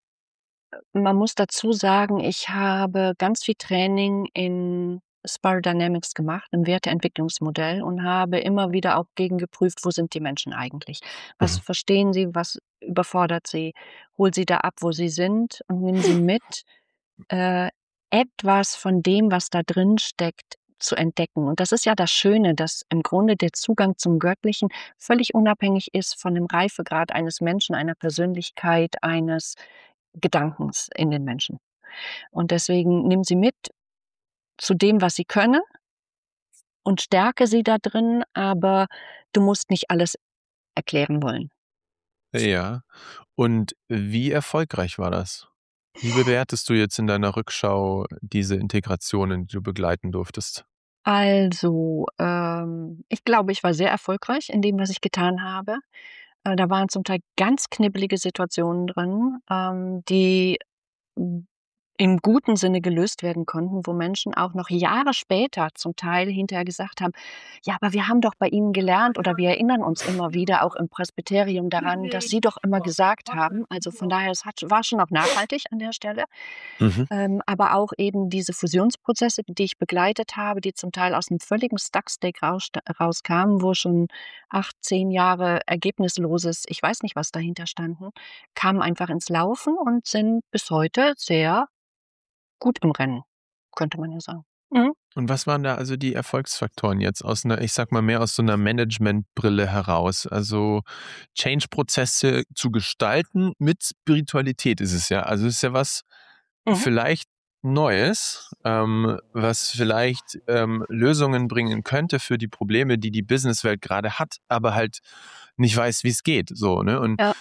Man muss dazu sagen, ich habe ganz viel Training in Spiral Dynamics gemacht, 'nem Werteentwicklungsmodell, und habe immer wieder auch gegengeprüft, wo sind die Menschen eigentlich? Was mhm. verstehen sie? Was überfordert sie? Hol sie da ab, wo sie sind, und nimm sie mit, äh, etwas von dem, was da drin steckt, zu entdecken. Und das ist ja das Schöne, dass im Grunde der Zugang zum Göttlichen völlig unabhängig ist von dem Reifegrad eines Menschen, einer Persönlichkeit, eines Gedankens in den Menschen. Und deswegen nimm sie mit zu dem, was sie können, und stärke sie da drin, aber du musst nicht alles erklären wollen. Ja. Und wie erfolgreich war das? Wie bewertest du jetzt in deiner Rückschau diese Integrationen, die du begleiten durftest? Also, ich glaube, ich war sehr erfolgreich in dem, was ich getan habe. Da waren zum Teil ganz knibbelige Situationen drin, die hm, im guten Sinne gelöst werden konnten, wo Menschen auch noch Jahre später zum Teil hinterher gesagt haben: „Ja, aber wir haben doch bei Ihnen gelernt, oder wir erinnern uns immer wieder auch im Presbyterium daran, dass Sie doch immer gesagt haben." Also, von daher, es war schon auch nachhaltig an der Stelle. Mhm. Aber auch eben diese Fusionsprozesse, die ich begleitet habe, die zum Teil aus 'nem völligen Stuck-State rauskamen, wo schon 8, 10 Jahre ergebnisloses, ich weiß nicht, was dahinter standen, kamen einfach ins Laufen und sind bis heute sehr gut im Rennen, könnte man ja sagen. Mhm. Und was waren da also die Erfolgsfaktoren jetzt aus einer, ich sage mal, mehr aus so einer Managementbrille heraus? Also, Change-Prozesse zu gestalten mit Spiritualität ist es ja. Also, es ist ja was Mhm. vielleicht Neues, was vielleicht, Lösungen bringen könnte für die Probleme, die die Businesswelt gerade hat, aber halt nicht weiß, wie es geht, so, ne? Und Ja,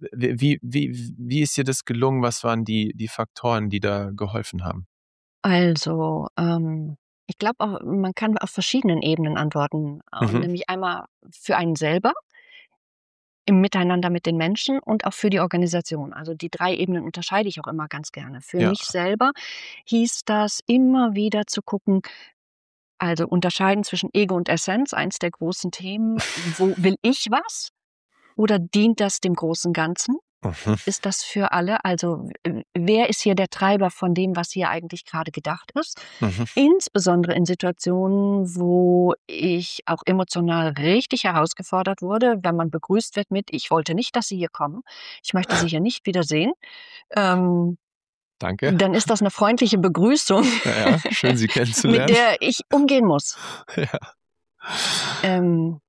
wie ist dir das gelungen? Was waren die Faktoren, die da geholfen haben? also, ich glaube auch, man kann auf verschiedenen Ebenen antworten, Mhm, nämlich einmal für einen selber, im Miteinander mit den Menschen, und auch für die Organisation. Also, die 3 Ebenen unterscheide ich auch immer ganz gerne. Für ja. mich selber hieß das, immer wieder zu gucken, also, unterscheiden zwischen Ego und Essenz, eins der großen Themen. Wo will ich was, oder dient das dem großen Ganzen? Mhm, Ist das für alle? Also, wer ist hier der Treiber von dem, was hier eigentlich gerade gedacht ist? mhm. Insbesondere in Situationen, wo ich auch emotional richtig herausgefordert wurde, wenn man begrüßt wird mit: „Ich wollte nicht, dass Sie hier kommen. Ich möchte Sie hier nicht wiedersehen." Ähm Danke. dann ist das eine freundliche Begrüßung, Ja, schön, Sie mit kennenzulernen. der ich umgehen muss. Ja. Ähm,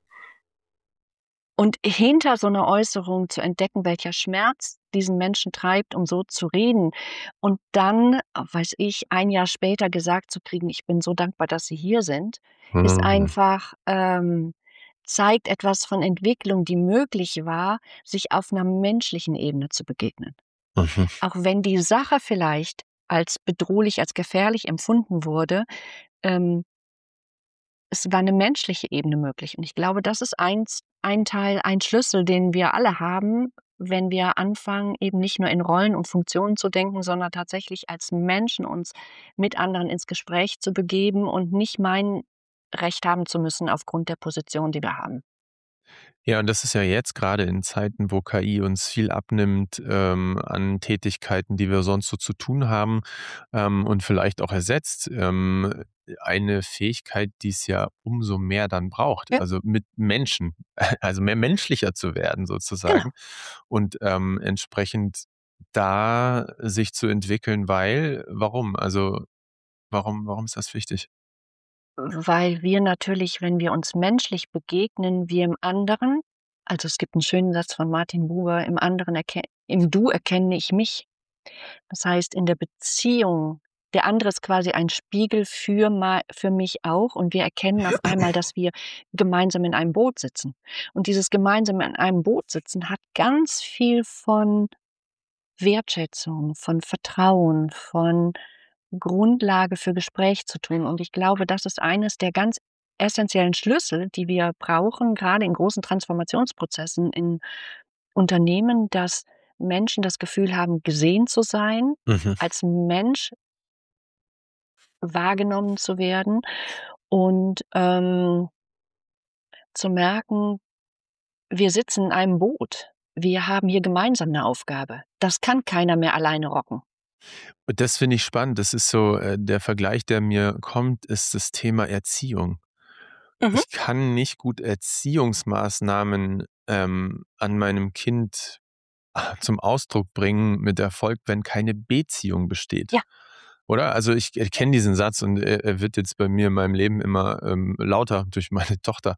und hinter so einer Äußerung zu entdecken, welcher Schmerz diesen Menschen treibt, um so zu reden. Und dann, weiß ich, ein Jahr später gesagt zu kriegen: „Ich bin so dankbar, dass Sie hier sind“, ist Mhm. einfach zeigt etwas von Entwicklung, die möglich war, sich auf einer menschlichen Ebene zu begegnen. Mhm. Auch wenn die Sache vielleicht als bedrohlich, als gefährlich empfunden wurde, ähm, es war eine menschliche Ebene möglich. Und ich glaube, das ist ein Teil, ein Schlüssel, den wir alle haben, wenn wir anfangen, eben nicht nur in Rollen und Funktionen zu denken, sondern tatsächlich als Menschen uns mit anderen ins Gespräch zu begeben und nicht meinen, Recht haben zu müssen aufgrund der Position, die wir haben. Ja, und das ist ja jetzt gerade in Zeiten, wo KI uns viel abnimmt, an Tätigkeiten, die wir sonst so zu tun haben, und vielleicht auch ersetzt, eine Fähigkeit, die es ja umso mehr dann braucht. Ja, Also mit Menschen, also mehr menschlicher zu werden genau. sozusagen und, entsprechend da sich zu entwickeln, weil warum? Also, warum ist das wichtig? Weil wir natürlich, wenn wir uns menschlich begegnen, wir im anderen, also, es gibt 'n schönen Satz von Martin Buber: „Im Du erkenne ich mich.“ Das heißt, in der Beziehung, der andere ist quasi ein Spiegel für mich auch, und wir erkennen auf einmal, dass wir gemeinsam in einem Boot sitzen. Und dieses gemeinsam in einem Boot sitzen hat ganz viel von Wertschätzung, von Vertrauen, von Grundlage für Gespräch zu tun. Und ich glaube, das ist eines der ganz essenziellen Schlüssel, die wir brauchen, gerade in großen Transformationsprozessen in Unternehmen, dass Menschen das Gefühl haben, gesehen zu sein, Mhm. als Mensch wahrgenommen zu werden und, zu merken, wir sitzen in einem Boot. Wir haben hier gemeinsam eine Aufgabe. Das kann keiner mehr alleine rocken. Und das finde ich spannend. Das ist so, der Vergleich, der mir kommt, ist das Thema Erziehung. Mhm. Ich kann nicht gut Erziehungsmaßnahmen, an meinem Kind zum Ausdruck bringen mit Erfolg, wenn keine Beziehung besteht. Ja. Oder? Also, ich kenne diesen Satz und er wird jetzt bei mir in meinem Leben immer, lauter durch meine Tochter.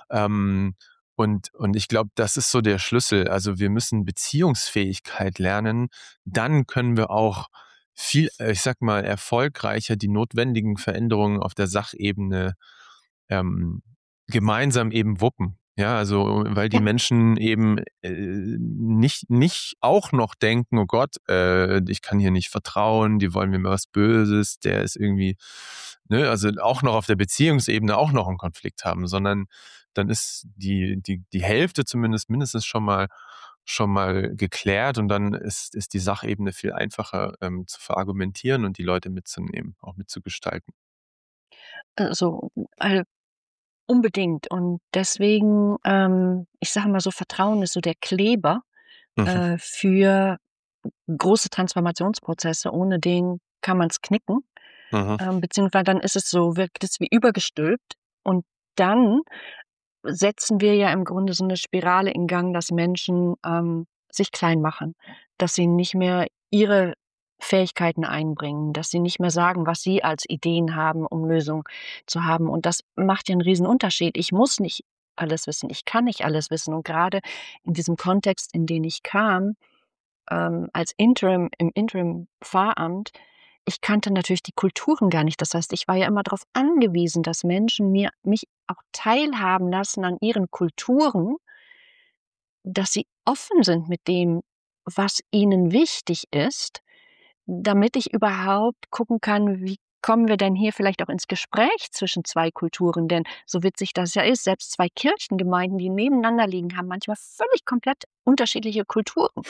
Und ich glaube, das ist so der Schlüssel. Also, wir müssen Beziehungsfähigkeit lernen. Dann können wir auch viel, ich sage mal, erfolgreicher die notwendigen Veränderungen auf der Sachebene ähm, gemeinsam eben wuppen. Ja, also, weil die Ja. Menschen eben, nicht auch noch denken: „Oh Gott, ich kann hier nicht vertrauen, die wollen mir mal was Böses, der ist irgendwie“, ne, also auch noch auf der Beziehungsebene auch noch 'n Konflikt haben, sondern dann ist die Hälfte zumindest mindestens schon mal geklärt und dann ist die Sachebene viel einfacher, zu verargumentieren und die Leute mitzunehmen, auch mitzugestalten. So, unbedingt. Und deswegen, ich sage mal so, Vertrauen ist so der Kleber, Mhm, für große Transformationsprozesse. Ohne den kann man's knicken, mhm. beziehungsweise dann ist es so, wirkt es wie übergestülpt, und dann setzen wir ja im Grunde so 'ne Spirale in Gang, dass Menschen, sich klein machen, dass sie nicht mehr ihre Fähigkeiten einbringen, dass sie nicht mehr sagen, was sie als Ideen haben, um Lösungen zu haben. Und das macht ja 'n Riesenunterschied. Ich muss nicht alles wissen, ich kann nicht alles wissen. Und grade in diesem Kontext, in den ich kam, als im Interim-Pfarramt, ich kannte natürlich die Kulturen gar nicht. Das heißt, ich war ja immer darauf angewiesen, dass Menschen mich auch teilhaben lassen an ihren Kulturen, dass sie offen sind mit dem, was ihnen wichtig ist, damit ich überhaupt gucken kann, wie kommen wir denn hier vielleicht auch ins Gespräch zwischen 2 Kulturen? Denn so witzig das ja ist, selbst 2 Kirchengemeinden, die nebeneinander liegen, haben manchmal völlig komplett unterschiedliche Kulturen.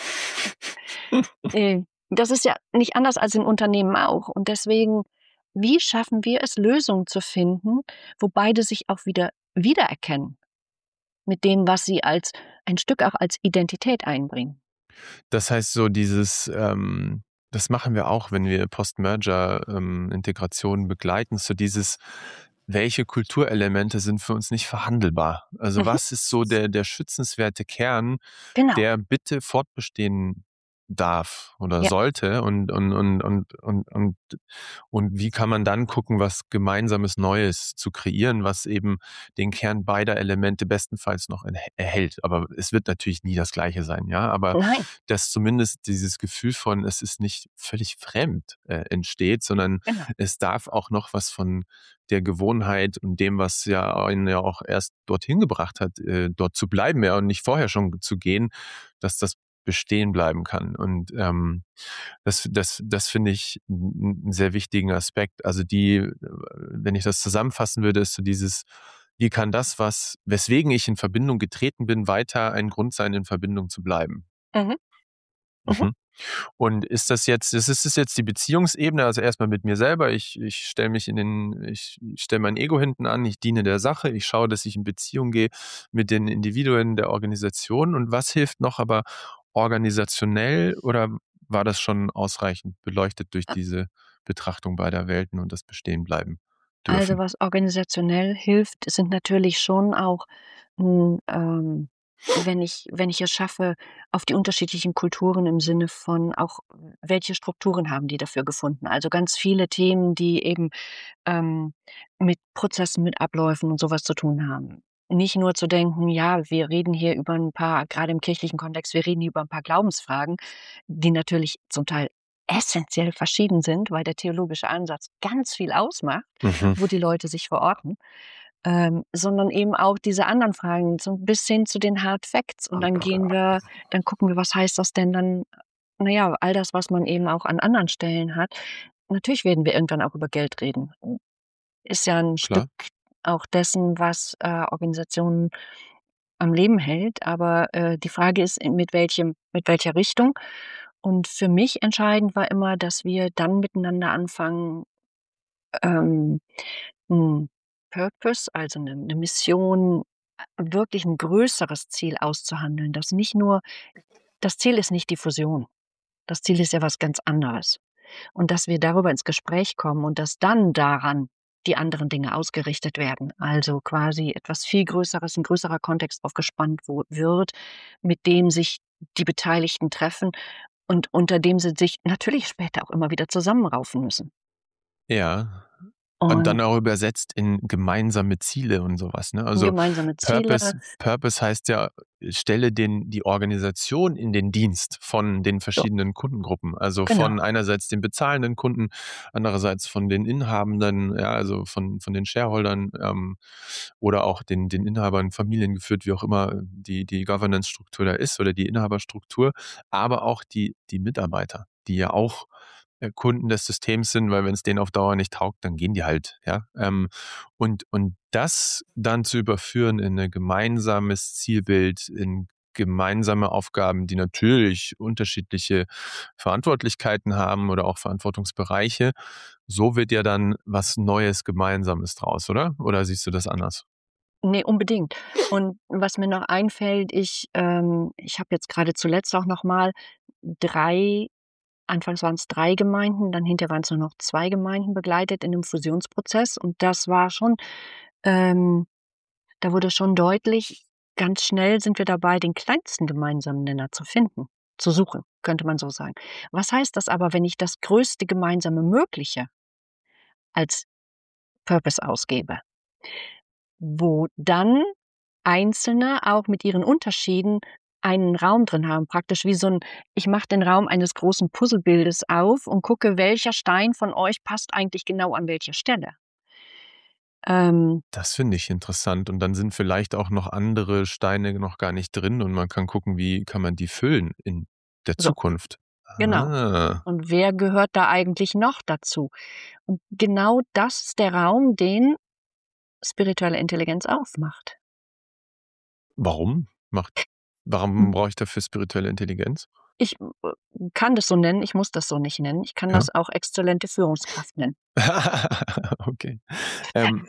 Das ist ja nicht anders als in Unternehmen auch. Und deswegen, wie schaffen wir es, Lösungen zu finden, wo beide sich auch wieder wiedererkennen mit dem, was sie als ein Stück auch als Identität einbringen? Das heißt so dieses, das machen wir auch, wenn wir Post-Merger, Integration begleiten, so dieses: Welche Kulturelemente sind für uns nicht verhandelbar? Also, Mhm, was ist so der schützenswerte Kern, genau. der bitte fortbestehen darf oder Ja. sollte und wie kann man dann gucken, was Gemeinsames Neues zu kreieren, was eben den Kern beider Elemente bestenfalls noch erhält. Aber es wird natürlich nie das Gleiche sein, ja. Aber Nein, dass zumindest dieses Gefühl von, es ist nicht völlig fremd entsteht, sondern genau. es darf auch noch was von der Gewohnheit und dem, was ja ihn ja auch erst dorthin gebracht hat, dort zu bleiben, ja, und nicht vorher schon zu gehen, dass das bestehen bleiben kann. Und das finde ich einen sehr wichtigen Aspekt. Also wenn ich das zusammenfassen würde, ist so dieses, wie kann das, weswegen ich in Verbindung getreten bin, weiter ein Grund sein, in Verbindung zu bleiben? Mhm. Mhm. Mhm. Und ist das jetzt die Beziehungsebene, also erstmal mit mir selber, ich stelle mein Ego hinten an, ich diene der Sache, ich schaue, dass ich in Beziehung gehe mit den Individuen der Organisation, und was hilft noch aber organisationell, oder war das schon ausreichend beleuchtet durch diese Betrachtung beider Welten und das Bestehen bleiben Also, dürfen? was organisationell hilft, sind natürlich schon auch, wenn ich es schaffe, auf die unterschiedlichen Kulturen im Sinne von auch, welche Strukturen haben die dafür gefunden? Also, ganz viele Themen, die eben, ähm, mit Prozessen, mit Abläufen und sowas zu tun haben. Nicht nur zu denken: „Ja, wir reden hier über ein paar“, gerade im kirchlichen Kontext, wir reden hier über ein paar Glaubensfragen, die natürlich zum Teil essenziell verschieden sind, weil der theologische Ansatz ganz viel ausmacht, Mhm. wo die Leute sich verorten, sondern eben auch diese anderen Fragen, so bis hin zu den Hard Facts. Und dann gucken wir, was heißt das denn dann? Na ja, all das, was man eben auch an anderen Stellen hat. Natürlich werden wir irgendwann auch über Geld reden. Ist ja 'n Stück Klar. auch dessen, was, Organisationen am Leben hält. Aber, die Frage ist, mit welcher Richtung. Und für mich entscheidend war immer, dass wir dann miteinander anfangen, ähm, 'n Purpose, also 'ne Mission, wirklich 'n größeres Ziel auszuhandeln, das Ziel ist nicht die Fusion. Das Ziel ist ja was ganz anderes. Und dass wir darüber ins Gespräch kommen und dass dann daran die anderen Dinge ausgerichtet werden. Also quasi etwas viel Größeres, 'n größerer Kontext aufgespannt wo wird, mit dem sich die Beteiligten treffen und unter dem sie sich natürlich später auch immer wieder zusammenraufen müssen. Ja. Und dann Und auch übersetzt in gemeinsame Ziele und sowas, ne? Also, gemeinsame Ziele. Purpose heißt ja, stelle die Organisation in den Dienst von den So, verschiedenen Kundengruppen. Also, genau. von einerseits den bezahlenden Kunden, andererseits von den Inhabenden, ja, also von den Shareholdern, oder auch den Inhabern, familiengeführt, wie auch immer die Governance-Struktur da ist oder die Inhaberstruktur, aber auch die Mitarbeiter, die ja auch Kunden des Systems sind, weil wenn es denen auf Dauer nicht taugt, dann gehen die halt, ja. Und das dann zu überführen in ein gemeinsames Zielbild, in gemeinsame Aufgaben, die natürlich unterschiedliche Verantwortlichkeiten haben oder auch Verantwortungsbereiche, so wird ja dann was Neues, Gemeinsames draus, oder? Oder siehst du das anders? Ne, unbedingt. Und was mir noch einfällt, ich habe jetzt grade zuletzt auch noch mal 3, anfangs waren's 3 Gemeinden, dann hinterher waren's nur noch 2 Gemeinden begleitet in 'nem Fusionsprozess. Und das war schon ähm, da wurde schon deutlich, ganz schnell sind wir dabei, den kleinsten gemeinsamen Nenner zu finden, zu suchen, könnte man so sagen. Was heißt das aber, wenn ich das größte gemeinsame Mögliche als Purpose ausgebe? Wo dann Einzelne auch mit ihren Unterschieden einen Raum drin haben, praktisch wie so 'n ich mache den Raum eines großen Puzzlebildes auf und gucke, welcher Stein von euch passt eigentlich genau an welche Stelle. Ähm, Das finde ich interessant, und dann sind vielleicht auch noch andere Steine noch gar nicht drin und man kann gucken, wie kann man die füllen in der so, Zukunft. genau. Ah. Und wer gehört da eigentlich noch dazu? Und genau das ist der Raum, den spirituelle Intelligenz aufmacht. Warum? Warum Hm, brauche ich dafür spirituelle Intelligenz? ich, kann das so nennen, ich muss das so nicht nennen. Ich kann Ja. das auch exzellente Führungskraft nennen. Okay. Ähm,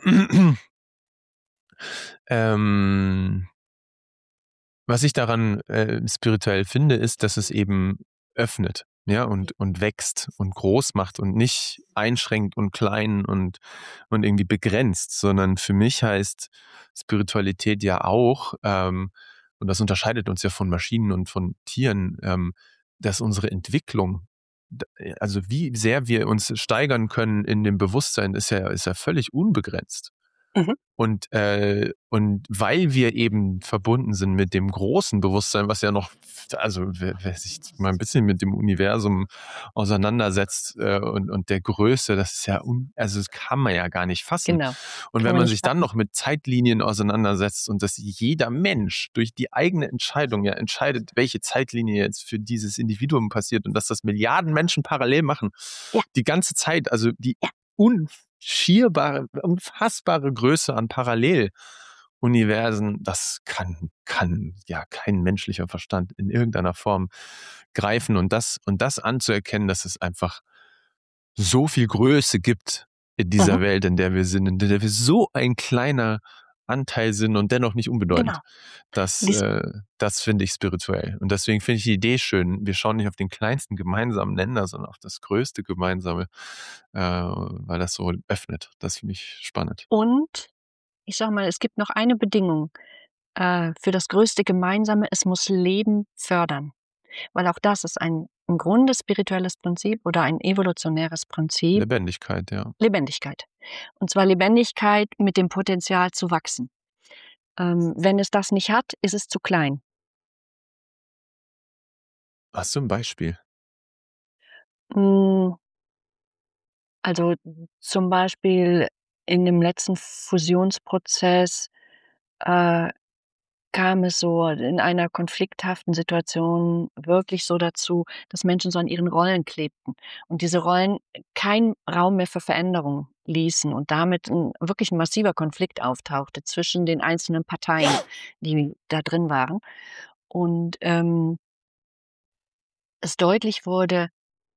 ähm, was ich daran, spirituell finde, ist, dass es eben öffnet, ja, und wächst und groß macht und nicht einschränkt und klein und irgendwie begrenzt, sondern für mich heißt Spiritualität ja auch, und das unterscheidet uns ja von Maschinen und von Tieren, dass unsere Entwicklung, also wie sehr wir uns steigern können in dem Bewusstsein, ist ja völlig unbegrenzt. Mhm. Und weil wir eben verbunden sind mit dem großen Bewusstsein, was ja noch, also wer sich mal ein bisschen mit dem Universum auseinandersetzt und der Größe, das ist ja, also das kann man ja gar nicht fassen. Genau. Und Kann wenn man man nicht sich dann fassen. noch mit Zeitlinien auseinandersetzt und dass jeder Mensch durch die eigene Entscheidung ja entscheidet, welche Zeitlinie jetzt für dieses Individuum passiert und dass das Milliarden Menschen parallel machen, Ja. die ganze Zeit, also die Ja. unfassbare Größe an Paralleluniversen, das kann ja kein menschlicher Verstand in irgendeiner Form greifen und das anzuerkennen, dass es einfach so viel Größe gibt in dieser Mhm. Welt, in der wir sind, in der wir so ein kleiner Anteil sind und dennoch nicht unbedeutend. Genau. Das Dies, finde ich spirituell. Und deswegen finde ich die Idee schön. Wir schauen nicht auf den kleinsten gemeinsamen Nenner, sondern auf das größte gemeinsame, weil das so öffnet. Das finde ich spannend. und ich sage mal, es gibt noch eine Bedingung für das größte Gemeinsame: Es muss Leben fördern. Weil auch das ist ein im Grunde spirituelles Prinzip oder ein evolutionäres Prinzip: Lebendigkeit, ja. Lebendigkeit. Und zwar Lebendigkeit mit dem Potenzial zu wachsen. Wenn es das nicht hat, ist es zu klein. Hast du ein Beispiel? Hm, also, zum Beispiel in dem letzten Fusionsprozess, äh, kam es so in einer konflikthaften Situation wirklich so dazu, dass Menschen so an ihren Rollen klebten und diese Rollen keinen Raum mehr für Veränderung ließen und damit wirklich 'n massiver Konflikt auftauchte zwischen den einzelnen Parteien, die da drin waren. Und, es deutlich wurde,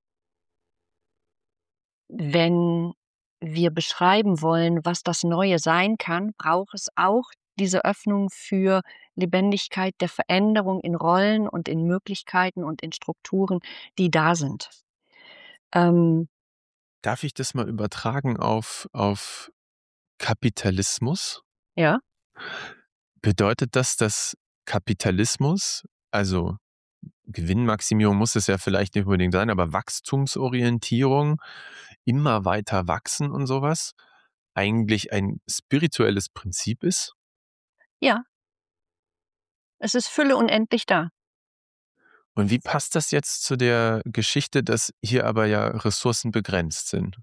wenn wir beschreiben wollen, was das Neue sein kann, braucht es auch diese Öffnung für Lebendigkeit der Veränderung in Rollen und in Möglichkeiten und in Strukturen, die da sind. Ähm, Darf ich das mal übertragen auf Kapitalismus? ja, Bedeutet das, dass Kapitalismus, also Gewinnmaximierung muss es ja vielleicht nicht unbedingt sein, aber Wachstumsorientierung, immer weiter wachsen und sowas, eigentlich ein spirituelles Prinzip ist? ja, es ist Fülle unendlich da. Und wie passt das jetzt zu der Geschichte, dass hier aber ja Ressourcen begrenzt sind?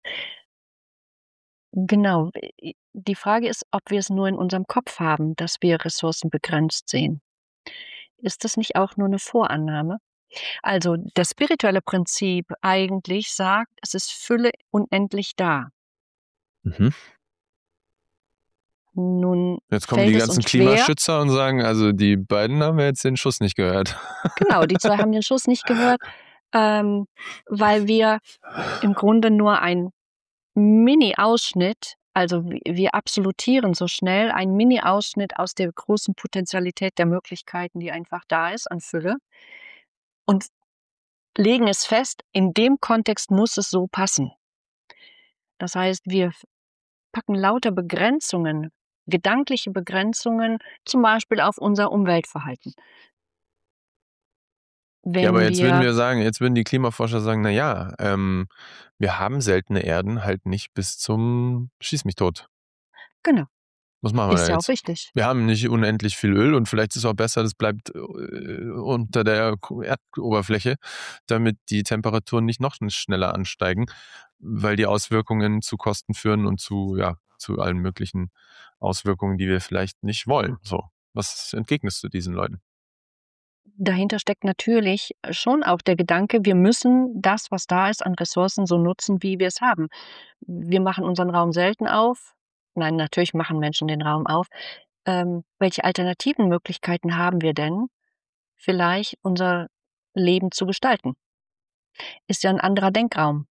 Genau. Die Frage ist, ob wir es nur in unserem Kopf haben, dass wir Ressourcen begrenzt sehen. Ist das nicht auch nur eine Vorannahme? Also, das spirituelle Prinzip eigentlich sagt, es ist Fülle unendlich da. Mhm. Nun Jetzt kommen die fällt es ganzen uns schwer, Klimaschützer und sagen, also die beiden haben ja jetzt den Schuss nicht gehört. genau, die 2 haben den Schuss nicht gehört, ähm, weil wir im Grunde nur ein Mini-Ausschnitt, also wir absolutieren so schnell einen Mini-Ausschnitt aus der großen Potentialität der Möglichkeiten, die einfach da ist an Fülle, und legen es fest, in dem Kontext muss es so passen. Das heißt, wir packen lauter Begrenzungen, gedankliche Begrenzungen, zum Beispiel auf unser Umweltverhalten. Ja, aber Wenn jetzt würden wir wir sagen, jetzt würden die Klimaforscher sagen, na ja, wir haben seltene Erden halt nicht bis zum Schieß mich tot. Genau, Was machen wir da ist ja auch jetzt? richtig. Wir haben nicht unendlich viel Öl und vielleicht ist es auch besser, das bleibt unter der Erdoberfläche, damit die Temperaturen nicht noch schneller ansteigen, weil die Auswirkungen zu Kosten führen und zu allen möglichen Auswirkungen, die wir vielleicht nicht wollen. So, was entgegnest du diesen Leuten? Dahinter steckt natürlich schon auch der Gedanke, wir müssen das, was da ist an Ressourcen, so nutzen, wie wir es haben. Wir machen unseren Raum selten auf. Nein, natürlich machen Menschen den Raum auf. Welche alternativen Möglichkeiten haben wir denn, vielleicht unser Leben zu gestalten? Ist ja ein anderer Denkraum.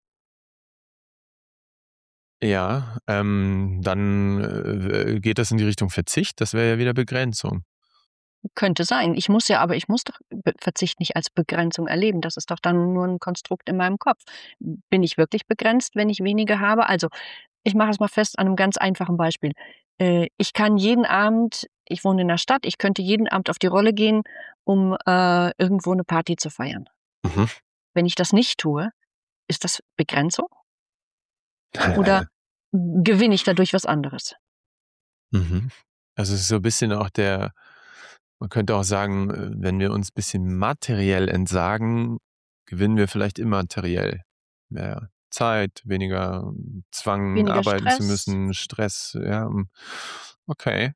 Ja, dann geht das in die Richtung Verzicht, das wäre ja wieder Begrenzung. Könnte sein. Ich muss doch Verzicht nicht als Begrenzung erleben. Das ist doch dann nur ein Konstrukt in meinem Kopf. Bin ich wirklich begrenzt, wenn ich weniger habe? Also, ich mache es mal fest an einem ganz einfachen Beispiel. Ich kann jeden Abend Ich wohne in der Stadt, ich könnte jeden Abend auf die Rolle gehen, um, irgendwo eine Party zu feiern. Mhm. Wenn ich das nicht tue, ist das Begrenzung oder gewinne ich dadurch was anderes? Mhm. Also es ist so ein bisschen auch man könnte auch sagen, wenn wir uns ein bisschen materiell entsagen, gewinnen wir vielleicht immateriell. Mehr Zeit, weniger Zwang, Weniger arbeiten zu Stress? müssen, Stress, ja, okay.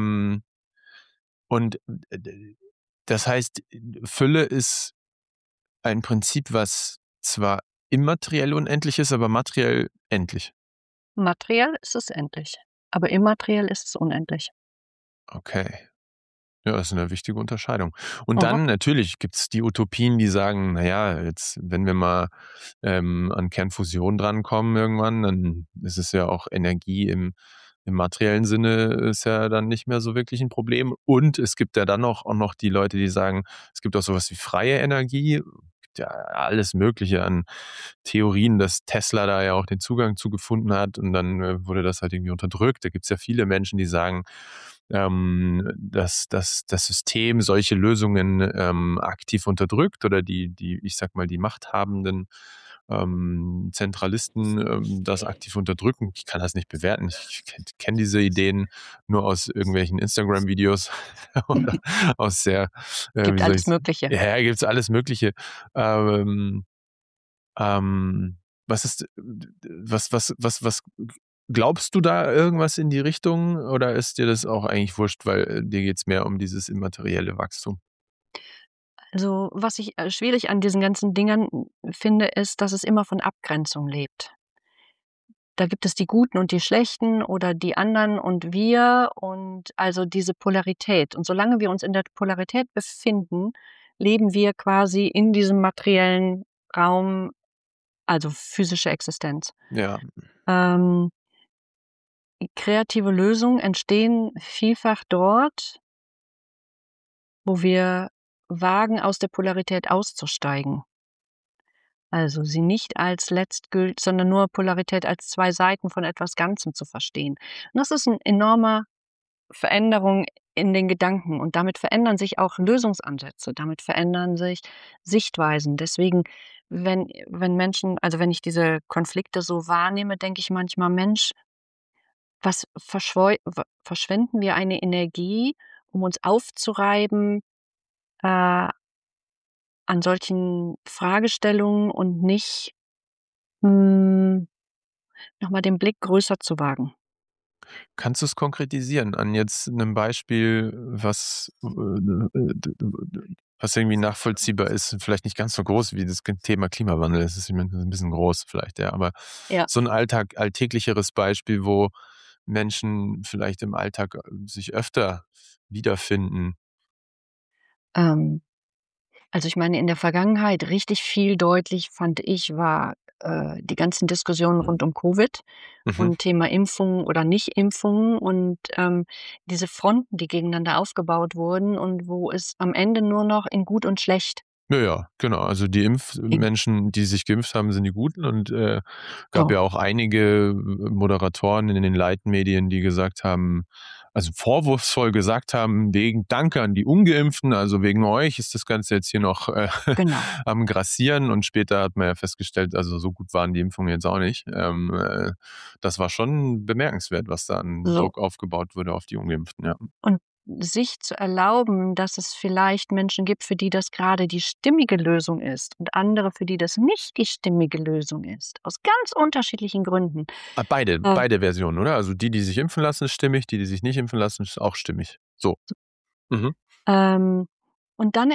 Und das heißt, Fülle ist ein Prinzip, was zwar immateriell unendlich ist, aber materiell endlich. Materiell ist es endlich, aber immateriell ist es unendlich. Okay. Ja, das ist eine wichtige Unterscheidung. Und Mhm. dann natürlich gibt's die Utopien, die sagen: „Na ja, jetzt, wenn wir mal, an Kernfusion drankommen irgendwann, dann ist es ja auch Energie im materiellen Sinne ist ja dann nicht mehr so wirklich ein Problem.“ Und es gibt ja dann auch noch die Leute, die sagen, es gibt auch so was wie freie Energie. Gibt ja alles Mögliche an Theorien, dass Tesla da ja auch den Zugang zu gefunden hat und dann, wurde das halt irgendwie unterdrückt. Da gibt's ja viele Menschen, die sagen, dass das System solche Lösungen aktiv unterdrückt oder ich sag mal, die machthabenden Zentralisten das aktiv unterdrücken. Ich kann das nicht bewerten. Ich kenn diese Ideen nur aus irgendwelchen Instagram-Videos oder aus sehr, wie Gibt soll alles ich Mögliche. ja, gibt's alles Mögliche. Ähm, was ist, was glaubst du da irgendwas in die Richtung oder ist dir das auch eigentlich wurscht, weil dir geht's mehr um dieses immaterielle Wachstum? Also, was ich, schwierig an diesen ganzen Dingern finde, ist, dass es immer von Abgrenzung lebt. Da gibt es die Guten und die Schlechten oder die anderen und wir und also diese Polarität. Und solange wir uns in der Polarität befinden, leben wir quasi in diesem materiellen Raum, also physische Existenz. Ja, Ähm, Kreative Lösungen entstehen vielfach dort, wo wir wagen, aus der Polarität auszusteigen. Also sie nicht als sondern nur Polarität als 2 Seiten von etwas Ganzem zu verstehen. Und das ist 'n enormer Veränderung in den Gedanken und damit verändern sich auch Lösungsansätze, damit verändern sich Sichtweisen. Deswegen, wenn Menschen also, wenn ich diese Konflikte so wahrnehme, denke ich manchmal: „Mensch, was verschwenden wir eine Energie, um uns aufzureiben, äh, an solchen Fragestellungen und nicht, hm, noch mal den Blick größer zu wagen?“ kannst du es konkretisieren an jetzt einem Beispiel, was irgendwie nachvollziehbar ist, vielleicht nicht ganz so groß wie das Thema Klimawandel. Es ist ein bisschen groß vielleicht, ja, aber Ja. so ein alltäglicheres Beispiel, wo Menschen vielleicht im Alltag, sich öfter wiederfinden. Ähm Also, ich meine, in der Vergangenheit richtig viel deutlich, fand ich, war, die ganzen Diskussionen rund um Covid Mhm. und Thema Impfungen oder Nicht-Impfungen und, diese Fronten, die gegeneinander aufgebaut wurden und wo es am Ende nur noch in gut und schlecht Ja, ja, genau. Also die ging. Impfmenschen, die sich geimpft haben, sind die Guten und, gab So, ja auch einige Moderatoren in den Leitmedien, die gesagt haben also vorwurfsvoll gesagt haben, wegen Danke an die Ungeimpften, also wegen euch ist das Ganze jetzt hier noch, genau. am grassieren und später hat man ja festgestellt, also so gut waren die Impfungen jetzt auch nicht. Das war schon bemerkenswert, was da an So. Druck aufgebaut wurde auf die Ungeimpften, ja. Und sich zu erlauben, dass es vielleicht Menschen gibt, für die das gerade die stimmige Lösung ist und andere, für die das nicht die stimmige Lösung ist, aus ganz unterschiedlichen Gründen. Ah, beide Äh, beide Versionen, oder? Also die sich impfen lassen, ist stimmig, die sich nicht impfen lassen, ist auch stimmig. So. Mhm. ähm, und dann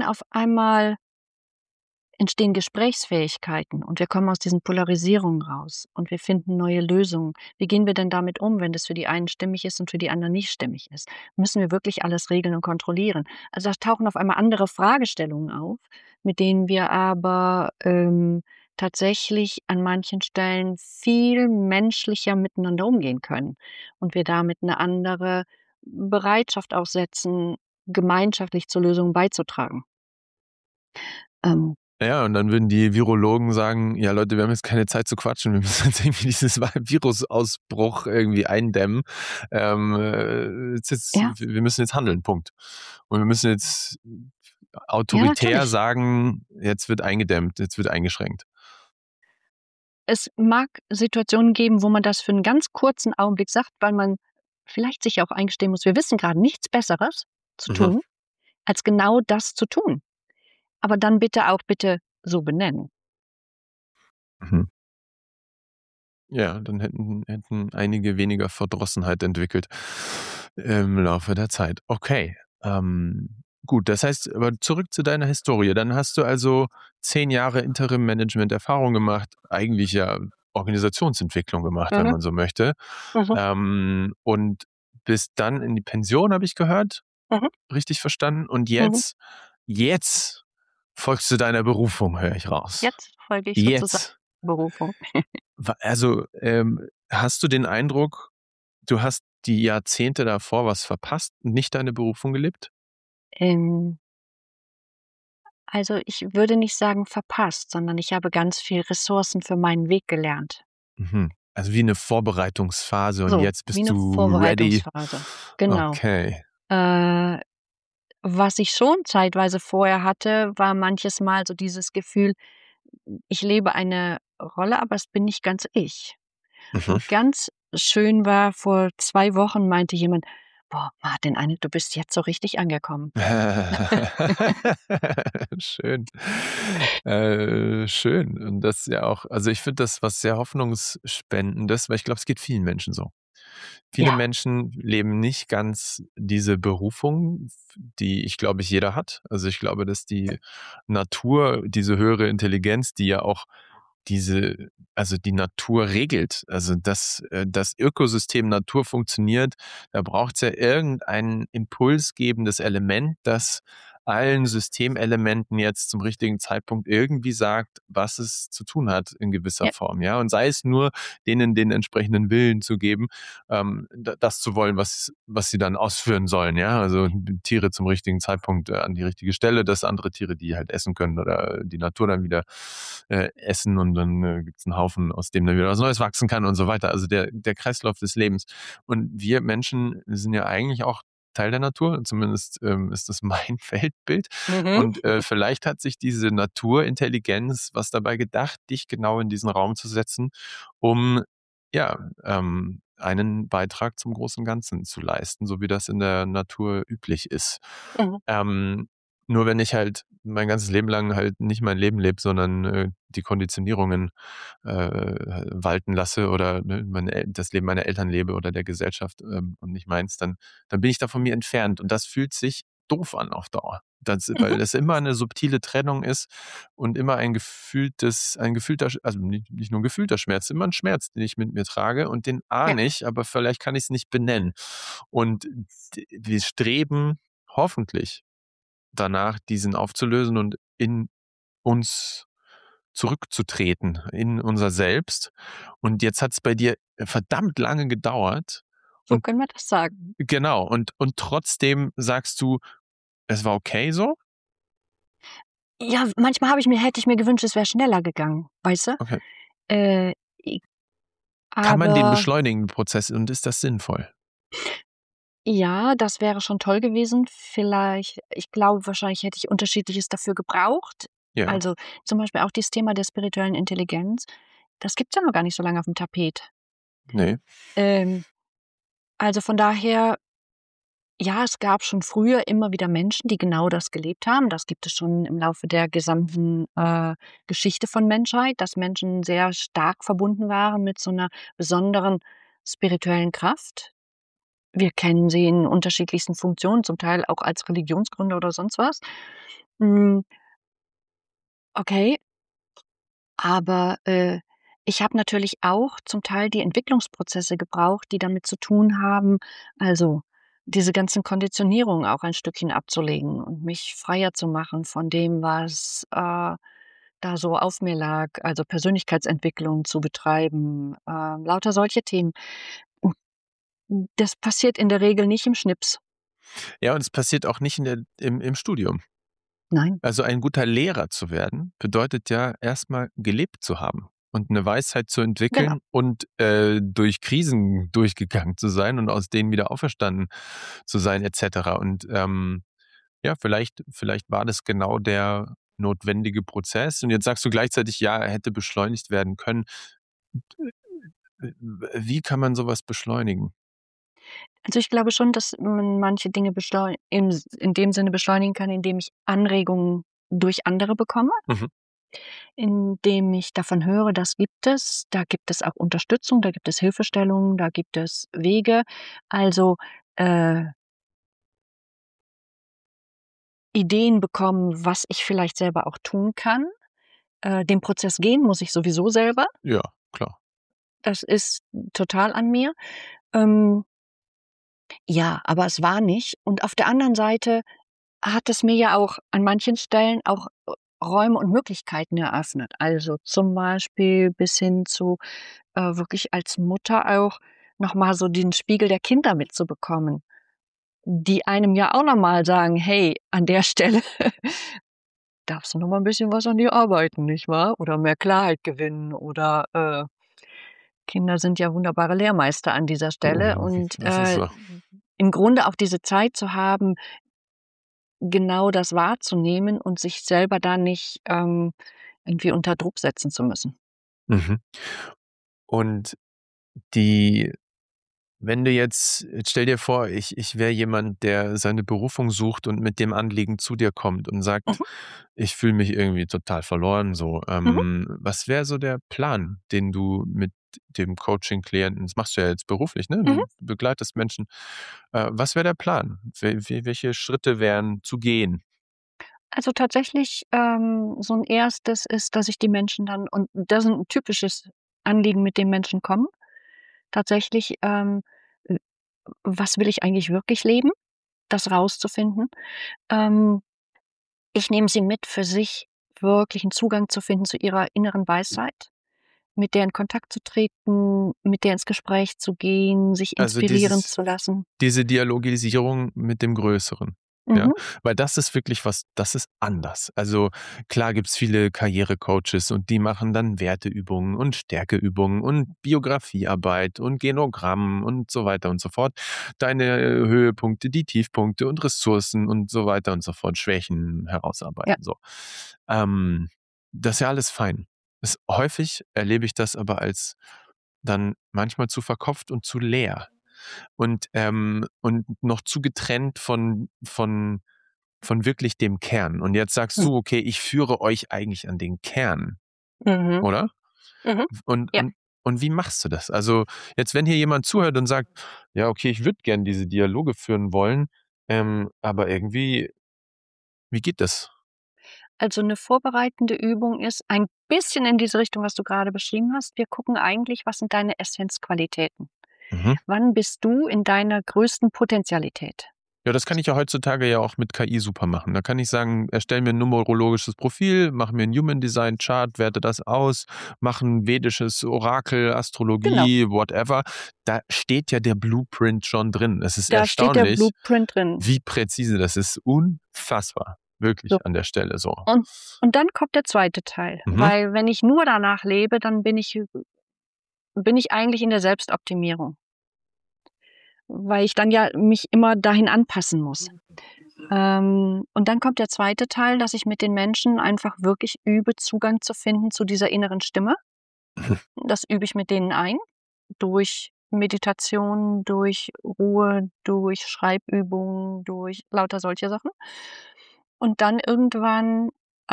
entstehen Gesprächsfähigkeiten und wir kommen aus diesen Polarisierungen raus und wir finden neue Lösungen. Wie gehen wir denn damit um, wenn das für die einen stimmig ist und für die anderen nicht stimmig ist? Müssen wir wirklich alles regeln und kontrollieren? Also, da tauchen auf einmal andere Fragestellungen auf, mit denen wir aber, tatsächlich an manchen Stellen viel menschlicher miteinander umgehen können und wir damit eine andere Bereitschaft auch setzen, gemeinschaftlich zur Lösung beizutragen. Ähm, Ja, und dann würden die Virologen sagen: „Ja Leute, wir haben jetzt keine Zeit zu quatschen. Wir müssen jetzt irgendwie dieses Virusausbruch irgendwie eindämmen. ja. Wir müssen jetzt handeln, Punkt. Und wir müssen jetzt Ja, autoritär natürlich. sagen, jetzt wird eingedämmt, jetzt wird eingeschränkt. Es mag Situationen geben, wo man das für 'n ganz kurzen Augenblick sagt, weil man vielleicht sich auch eingestehen muss: „Wir wissen grade nichts Besseres zu Mhm. tun, als genau das zu tun." Aber dann bitte so benennen. Mhm. Ja, dann hätten einige weniger Verdrossenheit entwickelt im Laufe der Zeit. Okay, gut, das heißt aber zurück zu deiner Historie. Dann hast du also 10 Jahre Interim-Management-Erfahrung gemacht, eigentlich ja Organisationsentwicklung gemacht, wenn Mhm, man so möchte, mhm, und bist dann in die Pension, habe ich gehört, mhm, richtig verstanden? Und mhm. jetzt folgst du deiner Berufung, höre ich raus. Jetzt folge ich sozusagen Jetzt. Berufung. Also, hast du den Eindruck, du hast die Jahrzehnte davor was verpasst und nicht deine Berufung gelebt? Ähm, also, ich würde nicht sagen verpasst, sondern ich habe ganz viel Ressourcen für meinen Weg gelernt. Mhm. Also, wie 'ne Vorbereitungsphase und So, jetzt wie bist 'ne du ready. Vorbereitungsphase. Genau. Okay. Äh, was ich schon zeitweise vorher hatte, war manches Mal so dieses Gefühl, ich lebe eine Rolle, aber es bin nicht ganz ich. Mhm. Und ganz schön war, vor 2 Wochen meinte jemand: „Boah, Martin, Anne, du bist jetzt so richtig angekommen." Schön. Schön. Und das ist ja auch, also, ich finde das was sehr Hoffnungsspendendes, weil ich glaube, es geht vielen Menschen so. Viele Ja, Menschen leben nicht ganz diese Berufung, die ich glaube, jeder hat. Also, ich glaube, dass die Natur, diese höhere Intelligenz, die ja auch diese also, die Natur regelt, also, dass das Ökosystem Natur funktioniert, da braucht's ja irgendein impulsgebendes Element, das allen Systemelementen jetzt zum richtigen Zeitpunkt irgendwie sagt, was es zu tun hat in gewisser ja, Form, ja? Und sei es nur, denen den entsprechenden Willen zu geben, das zu wollen, was sie dann ausführen sollen, ja. Also Tiere zum richtigen Zeitpunkt an die richtige Stelle, dass andere Tiere die halt essen können oder die Natur dann wieder essen und dann gibt es einen Haufen, aus dem dann wieder was Neues wachsen kann und so weiter. Also der Kreislauf des Lebens. Und wir Menschen sind ja eigentlich auch Teil der Natur, zumindest ist das mein Weltbild. mhm, Und vielleicht hat sich diese Naturintelligenz was dabei gedacht, dich genau in diesen Raum zu setzen, um ja, einen Beitrag zum großen Ganzen zu leisten, so wie das in der Natur üblich ist. mhm, Ähm, nur wenn ich halt mein ganzes Leben lang halt nicht mein Leben lebe, sondern die Konditionierungen walten lasse oder ne, das Leben meiner Eltern lebe oder der Gesellschaft und nicht meins, dann bin ich da von mir entfernt. Und das fühlt sich doof an auf Dauer. mhm, Weil das immer eine subtile Trennung ist und immer ein gefühlter, also nicht nur ein gefühlter Schmerz, immer ein Schmerz, den ich mit mir trage und den ja, ahne ich, aber vielleicht kann ich es nicht benennen. Und wir streben hoffentlich danach, diesen aufzulösen und in uns zurückzutreten, in unser Selbst. Und jetzt hat es bei dir verdammt lange gedauert so und können wir das sagen. genau, und trotzdem sagst du, es war okay so? Ja, manchmal hätte ich mir gewünscht, es wäre schneller gegangen, weißt du? Okay. I Kann man den aber beschleunigen, den Prozess, und ist das sinnvoll? ja, das wäre schon toll gewesen. Vielleicht ich glaube, wahrscheinlich hätte ich Unterschiedliches dafür gebraucht. Ja, Also, zum Beispiel auch dieses Thema der spirituellen Intelligenz, das gibt's ja noch gar nicht so lange aufm Tapet. ne, Ähm, also, von daher, ja, es gab schon früher immer wieder Menschen, die genau das gelebt haben. Das gibt es schon im Laufe der gesamten, Geschichte von Menschheit, dass Menschen sehr stark verbunden waren mit so 'ner besonderen spirituellen Kraft. Wir kennen sie in unterschiedlichsten Funktionen, zum Teil auch als Religionsgründer oder sonst was. Hm, okay, aber, ich habe natürlich auch zum Teil die Entwicklungsprozesse gebraucht, die damit zu tun haben, also, diese ganzen Konditionierungen auch ein Stückchen abzulegen und mich freier zu machen von dem, was, da so auf mir lag, also, Persönlichkeitsentwicklung zu betreiben, lauter solche Themen. Das passiert in der Regel nicht im Schnips. ja, und es passiert auch nicht im Studium. Nein, Also, ein guter Lehrer zu werden, bedeutet ja erstmal gelebt zu haben und eine Weisheit zu genau. entwickeln und durch Krisen durchgegangen zu sein und aus denen wieder auferstanden zu sein et cetera. Und ja, vielleicht war das genau der notwendige Prozess. Und jetzt sagst du gleichzeitig, ja, er hätte beschleunigt werden können. Wie kann man sowas beschleunigen? Also, ich glaube schon, dass man manche Dinge in dem Sinne beschleunigen kann, indem ich Anregungen durch andere bekomme, Mhm. indem ich davon höre, das gibt es. Da gibt es auch Unterstützung, da gibt es Hilfestellungen, da gibt es Wege. Also, äh, Ideen bekommen, was ich vielleicht selber auch tun kann. Den Prozess gehen muss ich sowieso selber. Ja, klar. Das ist total an mir. Ähm, ja, aber es war nicht. Und auf der anderen Seite hat es mir ja auch an manchen Stellen auch Räume und Möglichkeiten eröffnet. Also, zum Beispiel bis hin zu, wirklich als Mutter auch noch mal so den Spiegel der Kinder mitzubekommen, die einem ja auch noch mal sagen: „Hey, an der Stelle darfst du noch mal 'n bisschen was an dir arbeiten, nicht wahr?“ Oder mehr Klarheit gewinnen oder, Kinder sind ja wunderbare Lehrmeister an dieser Stelle und, Das ist so. im Grunde auch diese Zeit zu haben, genau das wahrzunehmen und sich selber da nicht, irgendwie unter Druck setzen zu müssen. Mhm. Und die wenn du jetzt stell dir vor, ich wäre jemand, der seine Berufung sucht und mit dem Anliegen zu dir kommt und sagt: Mhm, „Ich fühle mich irgendwie total verloren so.“ mhm, Was wäre so der Plan, den du mit dem Coaching-Klienten das machst du ja jetzt beruflich, ne? mhm. Du begleitest Menschen. Was wäre der Plan? Welche Schritte wären zu gehen? Also, tatsächlich, so 'n erstes ist, dass ich die Menschen dann und das ist 'n typisches Anliegen, mit dem Menschen kommen, tatsächlich, w was will ich eigentlich wirklich leben? Das rauszufinden. Ähm, Ich nehme sie mit, für sich wirklich 'n Zugang zu finden zu ihrer inneren Weisheit, mit der in Kontakt zu treten, mit der ins Gespräch zu gehen, sich Also, inspirieren zu lassen. diese Dialogisierung mit dem Größeren, ja? Mhm, Weil das ist wirklich was das ist anders. Also, klar gibt's viele Karrierecoaches und die machen dann Werteübungen und Stärkeübungen und Biografiearbeit und Genogramm und so weiter und so fort. Deine Höhepunkte, die Tiefpunkte und Ressourcen und so weiter und so fort, Schwächen ja, herausarbeiten, so. Ähm, Das ist ja alles fein. Häufig erlebe ich das aber als dann manchmal zu verkopft und zu leer und noch zu getrennt von wirklich dem Kern. Und jetzt sagst mhm, du: „Okay, ich führe euch eigentlich an den Kern“, mhm, oder? mhm, Und ja. und und wie machst du das? Also, jetzt, wenn hier jemand zuhört und sagt: „Ja, okay, ich würde gern diese Dialoge führen wollen, aber irgendwie wie geht das?“ Also 'ne vorbereitende Übung ist ein bisschen in diese Richtung, was du grade beschrieben hast. Wir gucken eigentlich, was sind deine Essenzqualitäten? Mhm. Wann bist du in deiner größten Potentialität? Ja, das kann ich ja heutzutage ja auch mit KI super machen. Da kann ich sagen: „Erstell mir 'n numerologisches Profil, mach mir 'n Human Design Chart, werte das aus, mach 'n vedisches Orakel, Genau, Astrologie, whatever.“ Da steht ja der Blueprint schon drin. Es ist da steht der erstaunlich, Blueprint drin. wie präzise das ist. Unfassbar, So, wirklich an der Stelle so. und und dann kommt der zweite Teil, Mhm. weil wenn ich nur danach lebe, dann bin ich eigentlich in der Selbstoptimierung, weil ich dann ja mich immer dahin anpassen muss. Und dann kommt der zweite Teil, dass ich mit den Menschen einfach wirklich übe, Zugang zu finden zu dieser inneren Stimme. Das übe ich mit denen ein, durch Meditation, durch Ruhe, durch Schreibübungen, durch lauter solche Sachen. Und dann irgendwann,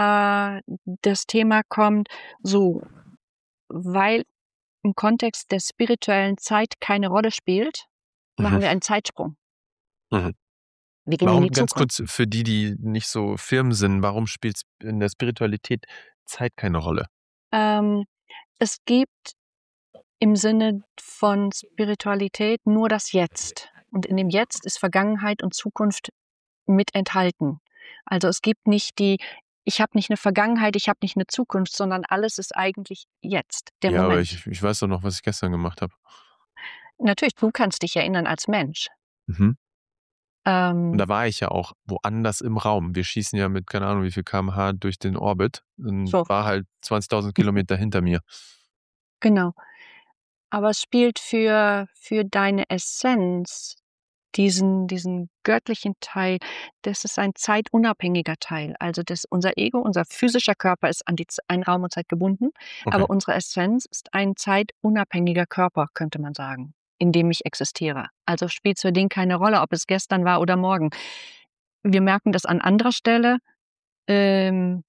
das Thema kommt, so, weil im Kontext der spirituellen Zeit keine Rolle spielt, Mhm. machen wir einen Zeitsprung. Mhm. Wir gehen in Warum die ganz Zukunft. kurz für die, die nicht so firm sind, warum spielt in der Spiritualität Zeit keine Rolle? Ähm, Es gibt im Sinne von Spiritualität nur das Jetzt. Und in dem Jetzt ist Vergangenheit und Zukunft mit enthalten. Also, es gibt nicht die ich habe nicht 'ne Vergangenheit, ich habe nicht 'ne Zukunft, sondern alles ist eigentlich jetzt, der Ja, aber Moment. ich weiß doch noch, was ich gestern gemacht habe. Natürlich, du kannst dich erinnern als Mensch. Mhm. Und Ähm, da war ich ja auch woanders im Raum. Wir schießen ja mit, keine Ahnung, wie viel km/h durch den Orbit und so, war halt 20.000 Kilometer hinter mir. genau. Aber es spielt für deine Essenz diesen göttlichen Teil, das ist ein zeitunabhängiger Teil. Also unser Ego, unser physischer Körper ist an Raum und Zeit gebunden, Okay. aber unsere Essenz ist ein zeitunabhängiger Körper, könnte man sagen, in dem ich existiere. Also spielt es für den keine Rolle, ob es gestern war oder morgen. Wir merken das an anderer Stelle, wenn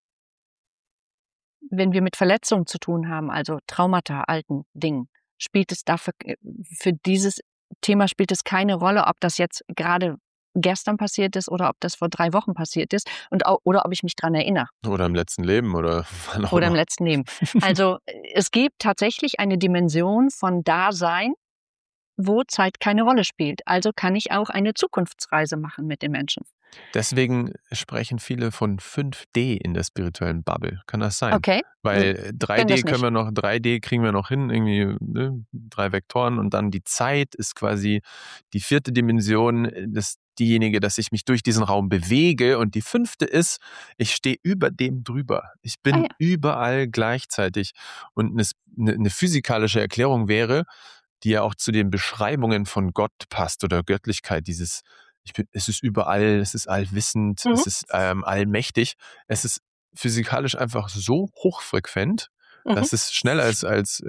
wir mit Verletzungen zu tun haben, also Traumata, alten Dingen, spielt es dafür, für dieses Thema spielt es keine Rolle, ob das jetzt gerade gestern passiert ist oder ob das vor 3 Wochen passiert ist oder ob ich mich dran erinnere Oder im letzten Leben oder wann auch oder im immer. letzten Leben. Also es gibt tatsächlich eine Dimension von Dasein, wo Zeit keine Rolle spielt. Also kann ich auch eine Zukunftsreise machen mit den Menschen. Deswegen sprechen viele von 5D in der spirituellen Bubble. Kann das sein? Okay. Weil Kenn das 3D kriegen wir noch hin, irgendwie, ne? 3 Vektoren und dann die Zeit ist quasi die 4. Dimension, diejenige, dass ich mich durch diesen Raum bewege und die 5. ist, ich stehe über dem drüber. Ich bin ja. überall gleichzeitig. Und eine physikalische Erklärung wäre, die ja auch zu den Beschreibungen von Gott passt oder Göttlichkeit, es ist überall, es ist allwissend, es ist allmächtig. Es ist physikalisch einfach so hochfrequent, dass es schneller ist als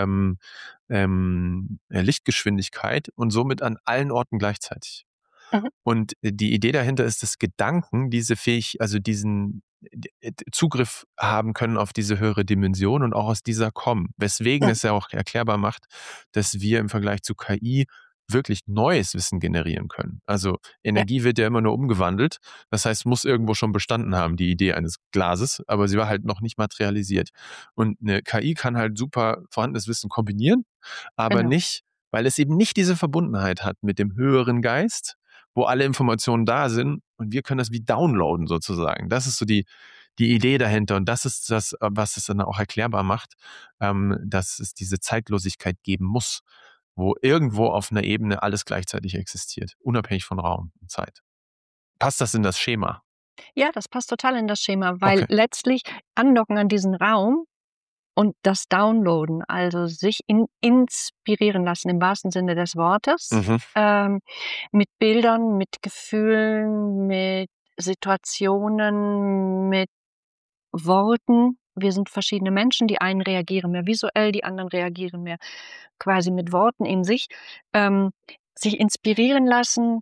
Lichtgeschwindigkeit und somit an allen Orten gleichzeitig. Und die Idee dahinter ist, dass Gedanken diesen Zugriff haben können auf diese höhere Dimension und auch aus dieser kommen. Weswegen es ja auch erklärbar macht, dass wir im Vergleich zu KI wirklich neues Wissen generieren können. Also Energie wird ja immer nur umgewandelt. Das heißt, muss irgendwo schon bestanden haben, die Idee eines Glases, aber sie war halt noch nicht materialisiert. Und eine KI kann halt super vorhandenes Wissen kombinieren, aber nicht, weil es eben nicht diese Verbundenheit hat mit dem höheren Geist, wo alle Informationen da sind und wir können das wie downloaden sozusagen. Das ist so die Idee dahinter und das ist das, was es dann auch erklärbar macht, dass es diese Zeitlosigkeit geben muss, wo irgendwo auf einer Ebene alles gleichzeitig existiert, unabhängig von Raum und Zeit. Passt das in das Schema? Ja, das passt total in das Schema, weil letztlich andocken an diesen Raum und das Downloaden, also sich inspirieren lassen im wahrsten Sinne des Wortes, mit Bildern, mit Gefühlen, mit Situationen, mit Worten. Wir sind verschiedene Menschen, die einen reagieren mehr visuell, die anderen reagieren mehr quasi mit Worten in sich. Sich inspirieren lassen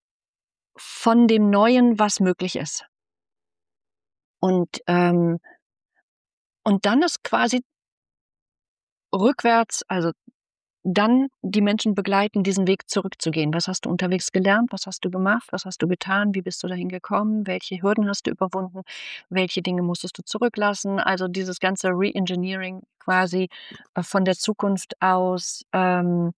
von dem Neuen, was möglich ist. Und dann ist quasi rückwärts, also dann die Menschen begleiten, diesen Weg zurückzugehen. Was hast du unterwegs gelernt? Was hast du gemacht? Was hast du getan? Wie bist du dahin gekommen? Welche Hürden hast du überwunden? Welche Dinge musstest du zurücklassen? Also dieses ganze Reengineering quasi von der Zukunft aus dann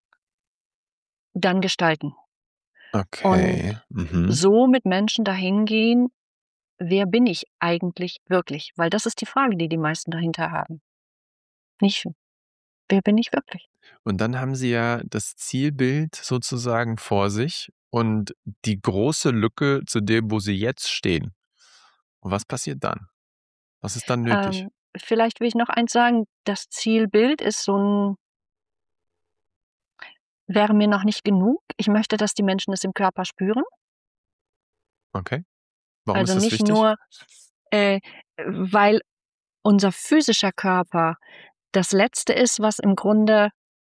gestalten. Okay. Und so mit Menschen dahin gehen, wer bin ich eigentlich wirklich? Weil das ist die Frage, die die meisten dahinter haben. Nicht, wer bin ich wirklich? Und dann haben Sie ja das Zielbild sozusagen vor sich und die große Lücke zu dem, wo Sie jetzt stehen. Und was passiert dann? Was ist dann nötig? Vielleicht will ich noch eins sagen, das Zielbild ist wäre mir noch nicht genug. Ich möchte, dass die Menschen es im Körper spüren. Okay. Warum Also ist das nicht wichtig? nur, weil unser physischer Körper das Letzte ist, was im Grunde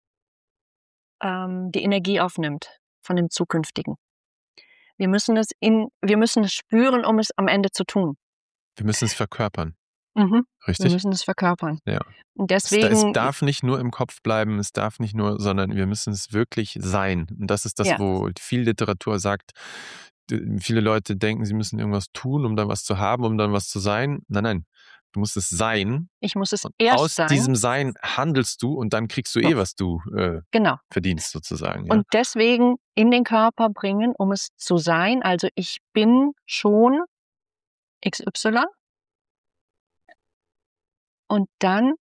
die Energie aufnimmt von dem Zukünftigen. Wir müssen es spüren, um es am Ende zu tun. Wir müssen es verkörpern. Richtig? Wir müssen es verkörpern. Ja. Und Es deswegen, darf nicht nur im Kopf bleiben, sondern wir müssen es wirklich sein. Und das ist das, wo viel Literatur sagt, viele Leute denken, sie müssen irgendwas tun, um dann was zu haben, um dann was zu sein. Nein, du musst es sein. Ich muss es und erst sein. Aus diesem Sein handelst du und dann kriegst du was du verdienst sozusagen. Ja? Und deswegen in den Körper bringen, um es zu sein. Also ich bin schon XY. Und dann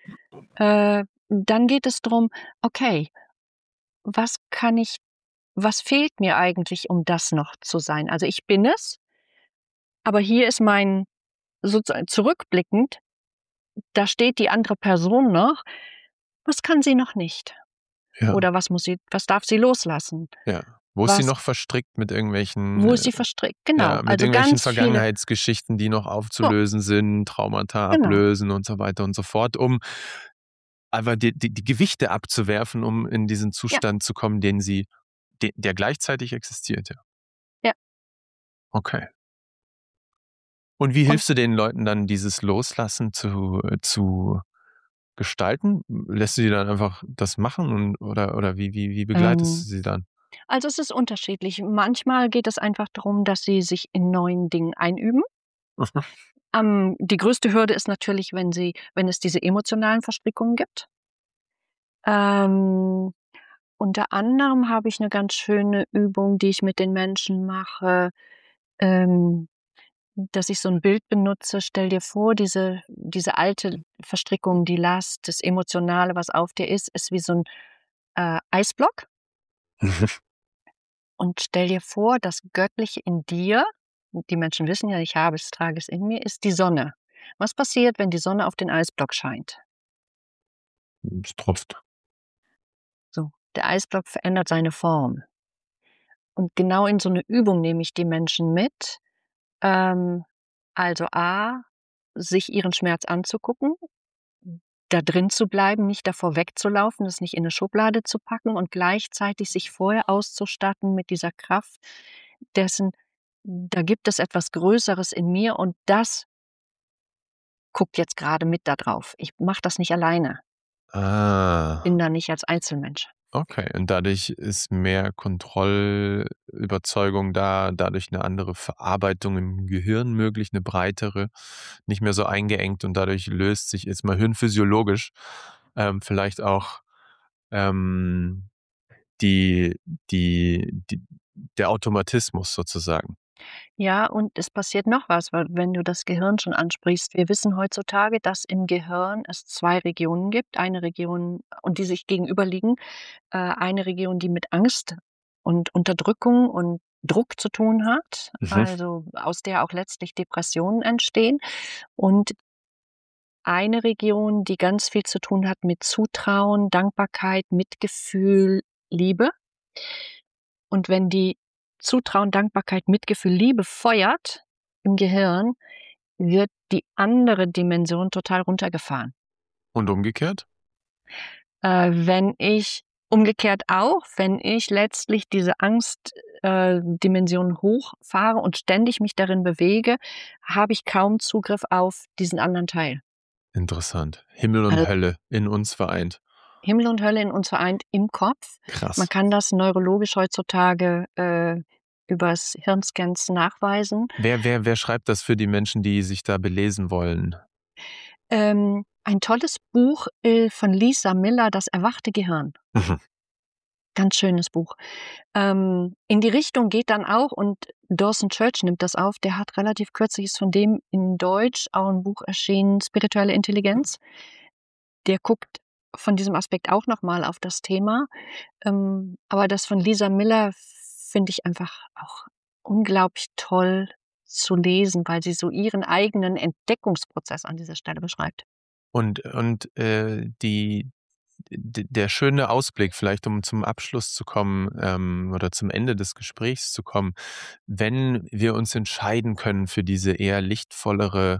geht es darum, okay, was fehlt mir eigentlich, um das noch zu sein? Also ich bin es, aber hier ist sozusagen zurückblickend, da steht die andere Person noch, was kann sie noch nicht? Ja. Oder was darf sie loslassen? Ja. Wo ist sie was, noch verstrickt mit irgendwelchen, wo ist sie verstrickt? Genau, mit also irgendwelchen ganz viele, Vergangenheitsgeschichten, die noch so, aufzulösen sind, Traumata genau, ablösen und so weiter und so fort, um einfach die Gewichte abzuwerfen, um in diesen ja, Zustand zu kommen, der gleichzeitig existiert, ja. ja. Okay. Und wie Und hilfst du den Leuten dann, dieses Loslassen zu gestalten? Lässt du die dann einfach das machen oder wie begleitest du ähm, sie dann? also es ist unterschiedlich. Manchmal geht es einfach darum, dass sie sich in neuen Dingen einüben. Die größte Hürde ist natürlich, wenn es diese emotionalen Verstrickungen gibt. Ähm, Unter anderem habe ich eine ganz schöne Übung, die ich mit den Menschen mache, ähm, dass ich so ein Bild benutze. Stell dir vor, diese alte Verstrickung, die Last, das Emotionale, was auf dir ist wie so 'n, Eisblock. Und stell dir vor, das Göttliche in dir, die Menschen wissen ja, ich habe es, trage es in mir, ist die Sonne. Was passiert, wenn die Sonne auf den Eisblock scheint? Es tropft. So, der Eisblock verändert seine Form. Und genau in so 'ne Übung nehme ich die Menschen mit, also A, sich ihren Schmerz anzugucken, da drin zu bleiben, nicht davor wegzulaufen, das nicht in 'ne Schublade zu packen und gleichzeitig sich vorher auszustatten mit dieser Kraft dessen: „Da gibt es etwas Größeres in mir und das guckt jetzt grade mit da drauf. Ich mache das nicht alleine, bin Ah, da nicht als Einzelmensch." okay. Und dadurch ist mehr Kontrollüberzeugung da, dadurch eine andere Verarbeitung im Gehirn möglich, eine breitere, nicht mehr so eingeengt und dadurch löst sich jetzt mal hirnphysiologisch, vielleicht auch, ähm, die die der Automatismus sozusagen. Ja, und es passiert noch was, weil wenn du das Gehirn schon ansprichst. Wir wissen heutzutage, dass im Gehirn es 2 Regionen gibt. Eine Region und die sich gegenüberliegen. Eine Region, die mit Angst und Unterdrückung und Druck zu tun hat, Mhm. also aus der auch letztlich Depressionen entstehen. Und eine Region, die ganz viel zu tun hat mit Zutrauen, Dankbarkeit, Mitgefühl, Liebe. Und wenn die Zutrauen, Dankbarkeit, Mitgefühl, Liebe feuert im Gehirn, wird die andere Dimension total runtergefahren. Und umgekehrt? Wenn ich umgekehrt auch, wenn ich letztlich diese Angst Dimension hochfahre und ständig mich darin bewege, habe ich kaum Zugriff auf diesen anderen Teil. Interessant. Himmel und Also, Hölle in uns vereint. Himmel und Hölle in uns vereint im Kopf. Man Krass. kann das neurologisch heutzutage übers Hirnscans nachweisen. Wer schreibt das für die Menschen, die sich da belesen wollen? Ein tolles Buch, von Lisa Miller, „Das erwachte Gehirn." Mhm. Ganz schönes Buch. In die Richtung geht dann auch und Dawson Church nimmt das auf. Der hat relativ kürzlich ist von dem in Deutsch auch 'n Buch erschienen, „Spirituelle Intelligenz." Der guckt von diesem Aspekt auch noch mal auf das Thema. Aber das von Lisa Miller finde ich einfach auch unglaublich toll zu lesen, weil sie so ihren eigenen Entdeckungsprozess an dieser Stelle beschreibt. Der schöne Ausblick, vielleicht um zum Abschluss zu kommen, oder zum Ende des Gesprächs zu kommen, wenn wir uns entscheiden können für diese eher lichtvollere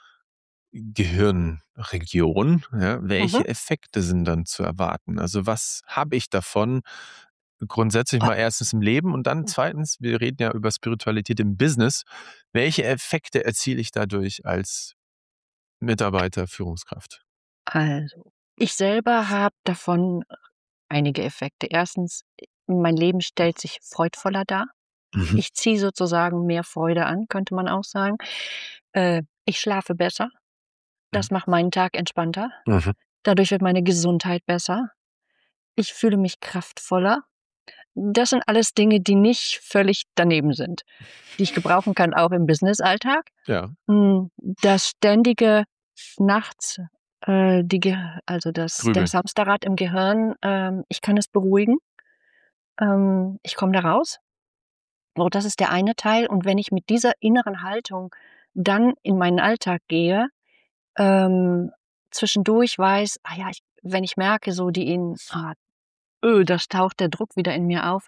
Gehirnregion, ja, Mhm. welche Effekte sind dann zu erwarten? Also, was habe ich davon? Grundsätzlich Ah, mal erstens im Leben und dann zweitens, wir reden ja über Spiritualität im Business. Welche Effekte erziele ich dadurch als Mitarbeiter, Führungskraft? also, ich selber habe davon einige Effekte. Erstens, mein Leben stellt sich freudvoller dar. Mhm. Ich ziehe sozusagen mehr Freude an, könnte man auch sagen. Ich schlafe besser. Mhm. Das macht meinen Tag entspannter. Mhm. Dadurch wird meine Gesundheit besser. Ich fühle mich kraftvoller. Das sind alles Dinge, die nicht völlig daneben sind, die ich gebrauchen kann, auch im Businessalltag. Ja, Das ständige nachts, die Ge also das grübeln. Hamsterrad im Gehirn, ich kann es beruhigen. Ich komme da raus. So, das ist der eine Teil. Und wenn ich mit dieser inneren Haltung dann in meinen Alltag gehe, ähm, zwischendurch weiß, wenn ich merke, so das taucht der Druck wieder in mir auf.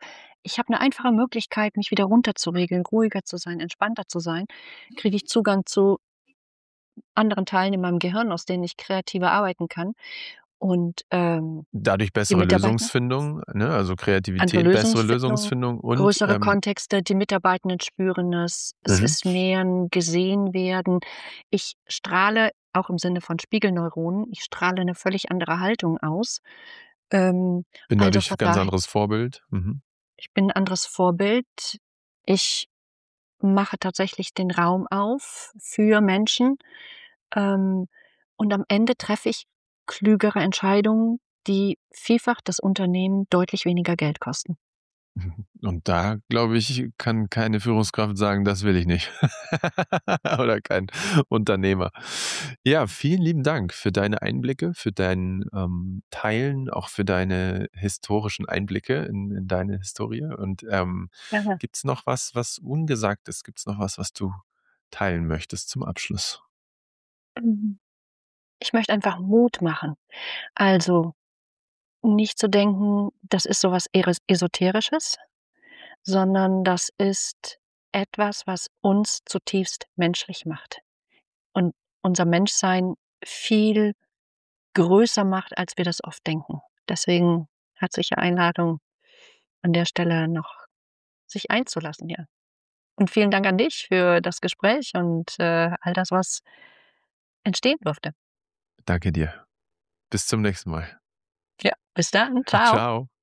ich habe eine einfache Möglichkeit, mich wieder runterzuregeln, ruhiger zu sein, entspannter zu sein, kriege ich Zugang zu anderen Teilen in meinem Gehirn, aus denen ich kreativer arbeiten kann. Und, Dadurch die bessere Mitarbeiter Lösungsfindung, ne? Also andere Kreativität, bessere Lösungsfindung, Lösungsfindung und größere Kontexte, die Mitarbeitenden spüren es, es mhm. ist mehr 'n Gesehen-werden. Ich strahle auch im Sinne von Spiegelneuronen, ich strahle 'ne völlig andere Haltung aus. Bin Also, dadurch von ganz daher anderes Vorbild. Mhm. ich bin 'n anderes Vorbild. Ich mache tatsächlich den Raum auf für Menschen, ähm, und am Ende treffe ich klügere Entscheidungen, die vielfach das Unternehmen deutlich weniger Geld kosten. Und da, glaube ich, kann keine Führungskraft sagen: „Das will ich nicht." Oder kein Unternehmer. Ja, vielen lieben Dank für deine Einblicke, für dein, Teilen, auch für deine historischen Einblicke in deine Historie. Und, Ja. gibt's noch was, was ungesagt ist? Gibt's noch was, was du teilen möchtest zum Abschluss? Mhm. Ich möchte einfach Mut machen. Also, nicht zu denken, das ist so was Esoterisches, sondern das ist etwas, was uns zutiefst menschlich macht und unser Menschsein viel größer macht, als wir das oft denken. Deswegen herzliche Einladung an der Stelle noch, sich einzulassen, ja. Und vielen Dank an dich für das Gespräch und, all das, was entstehen durfte. Danke dir. Bis zum nächsten Mal. Ja, bis dann. Tschau. Ciao.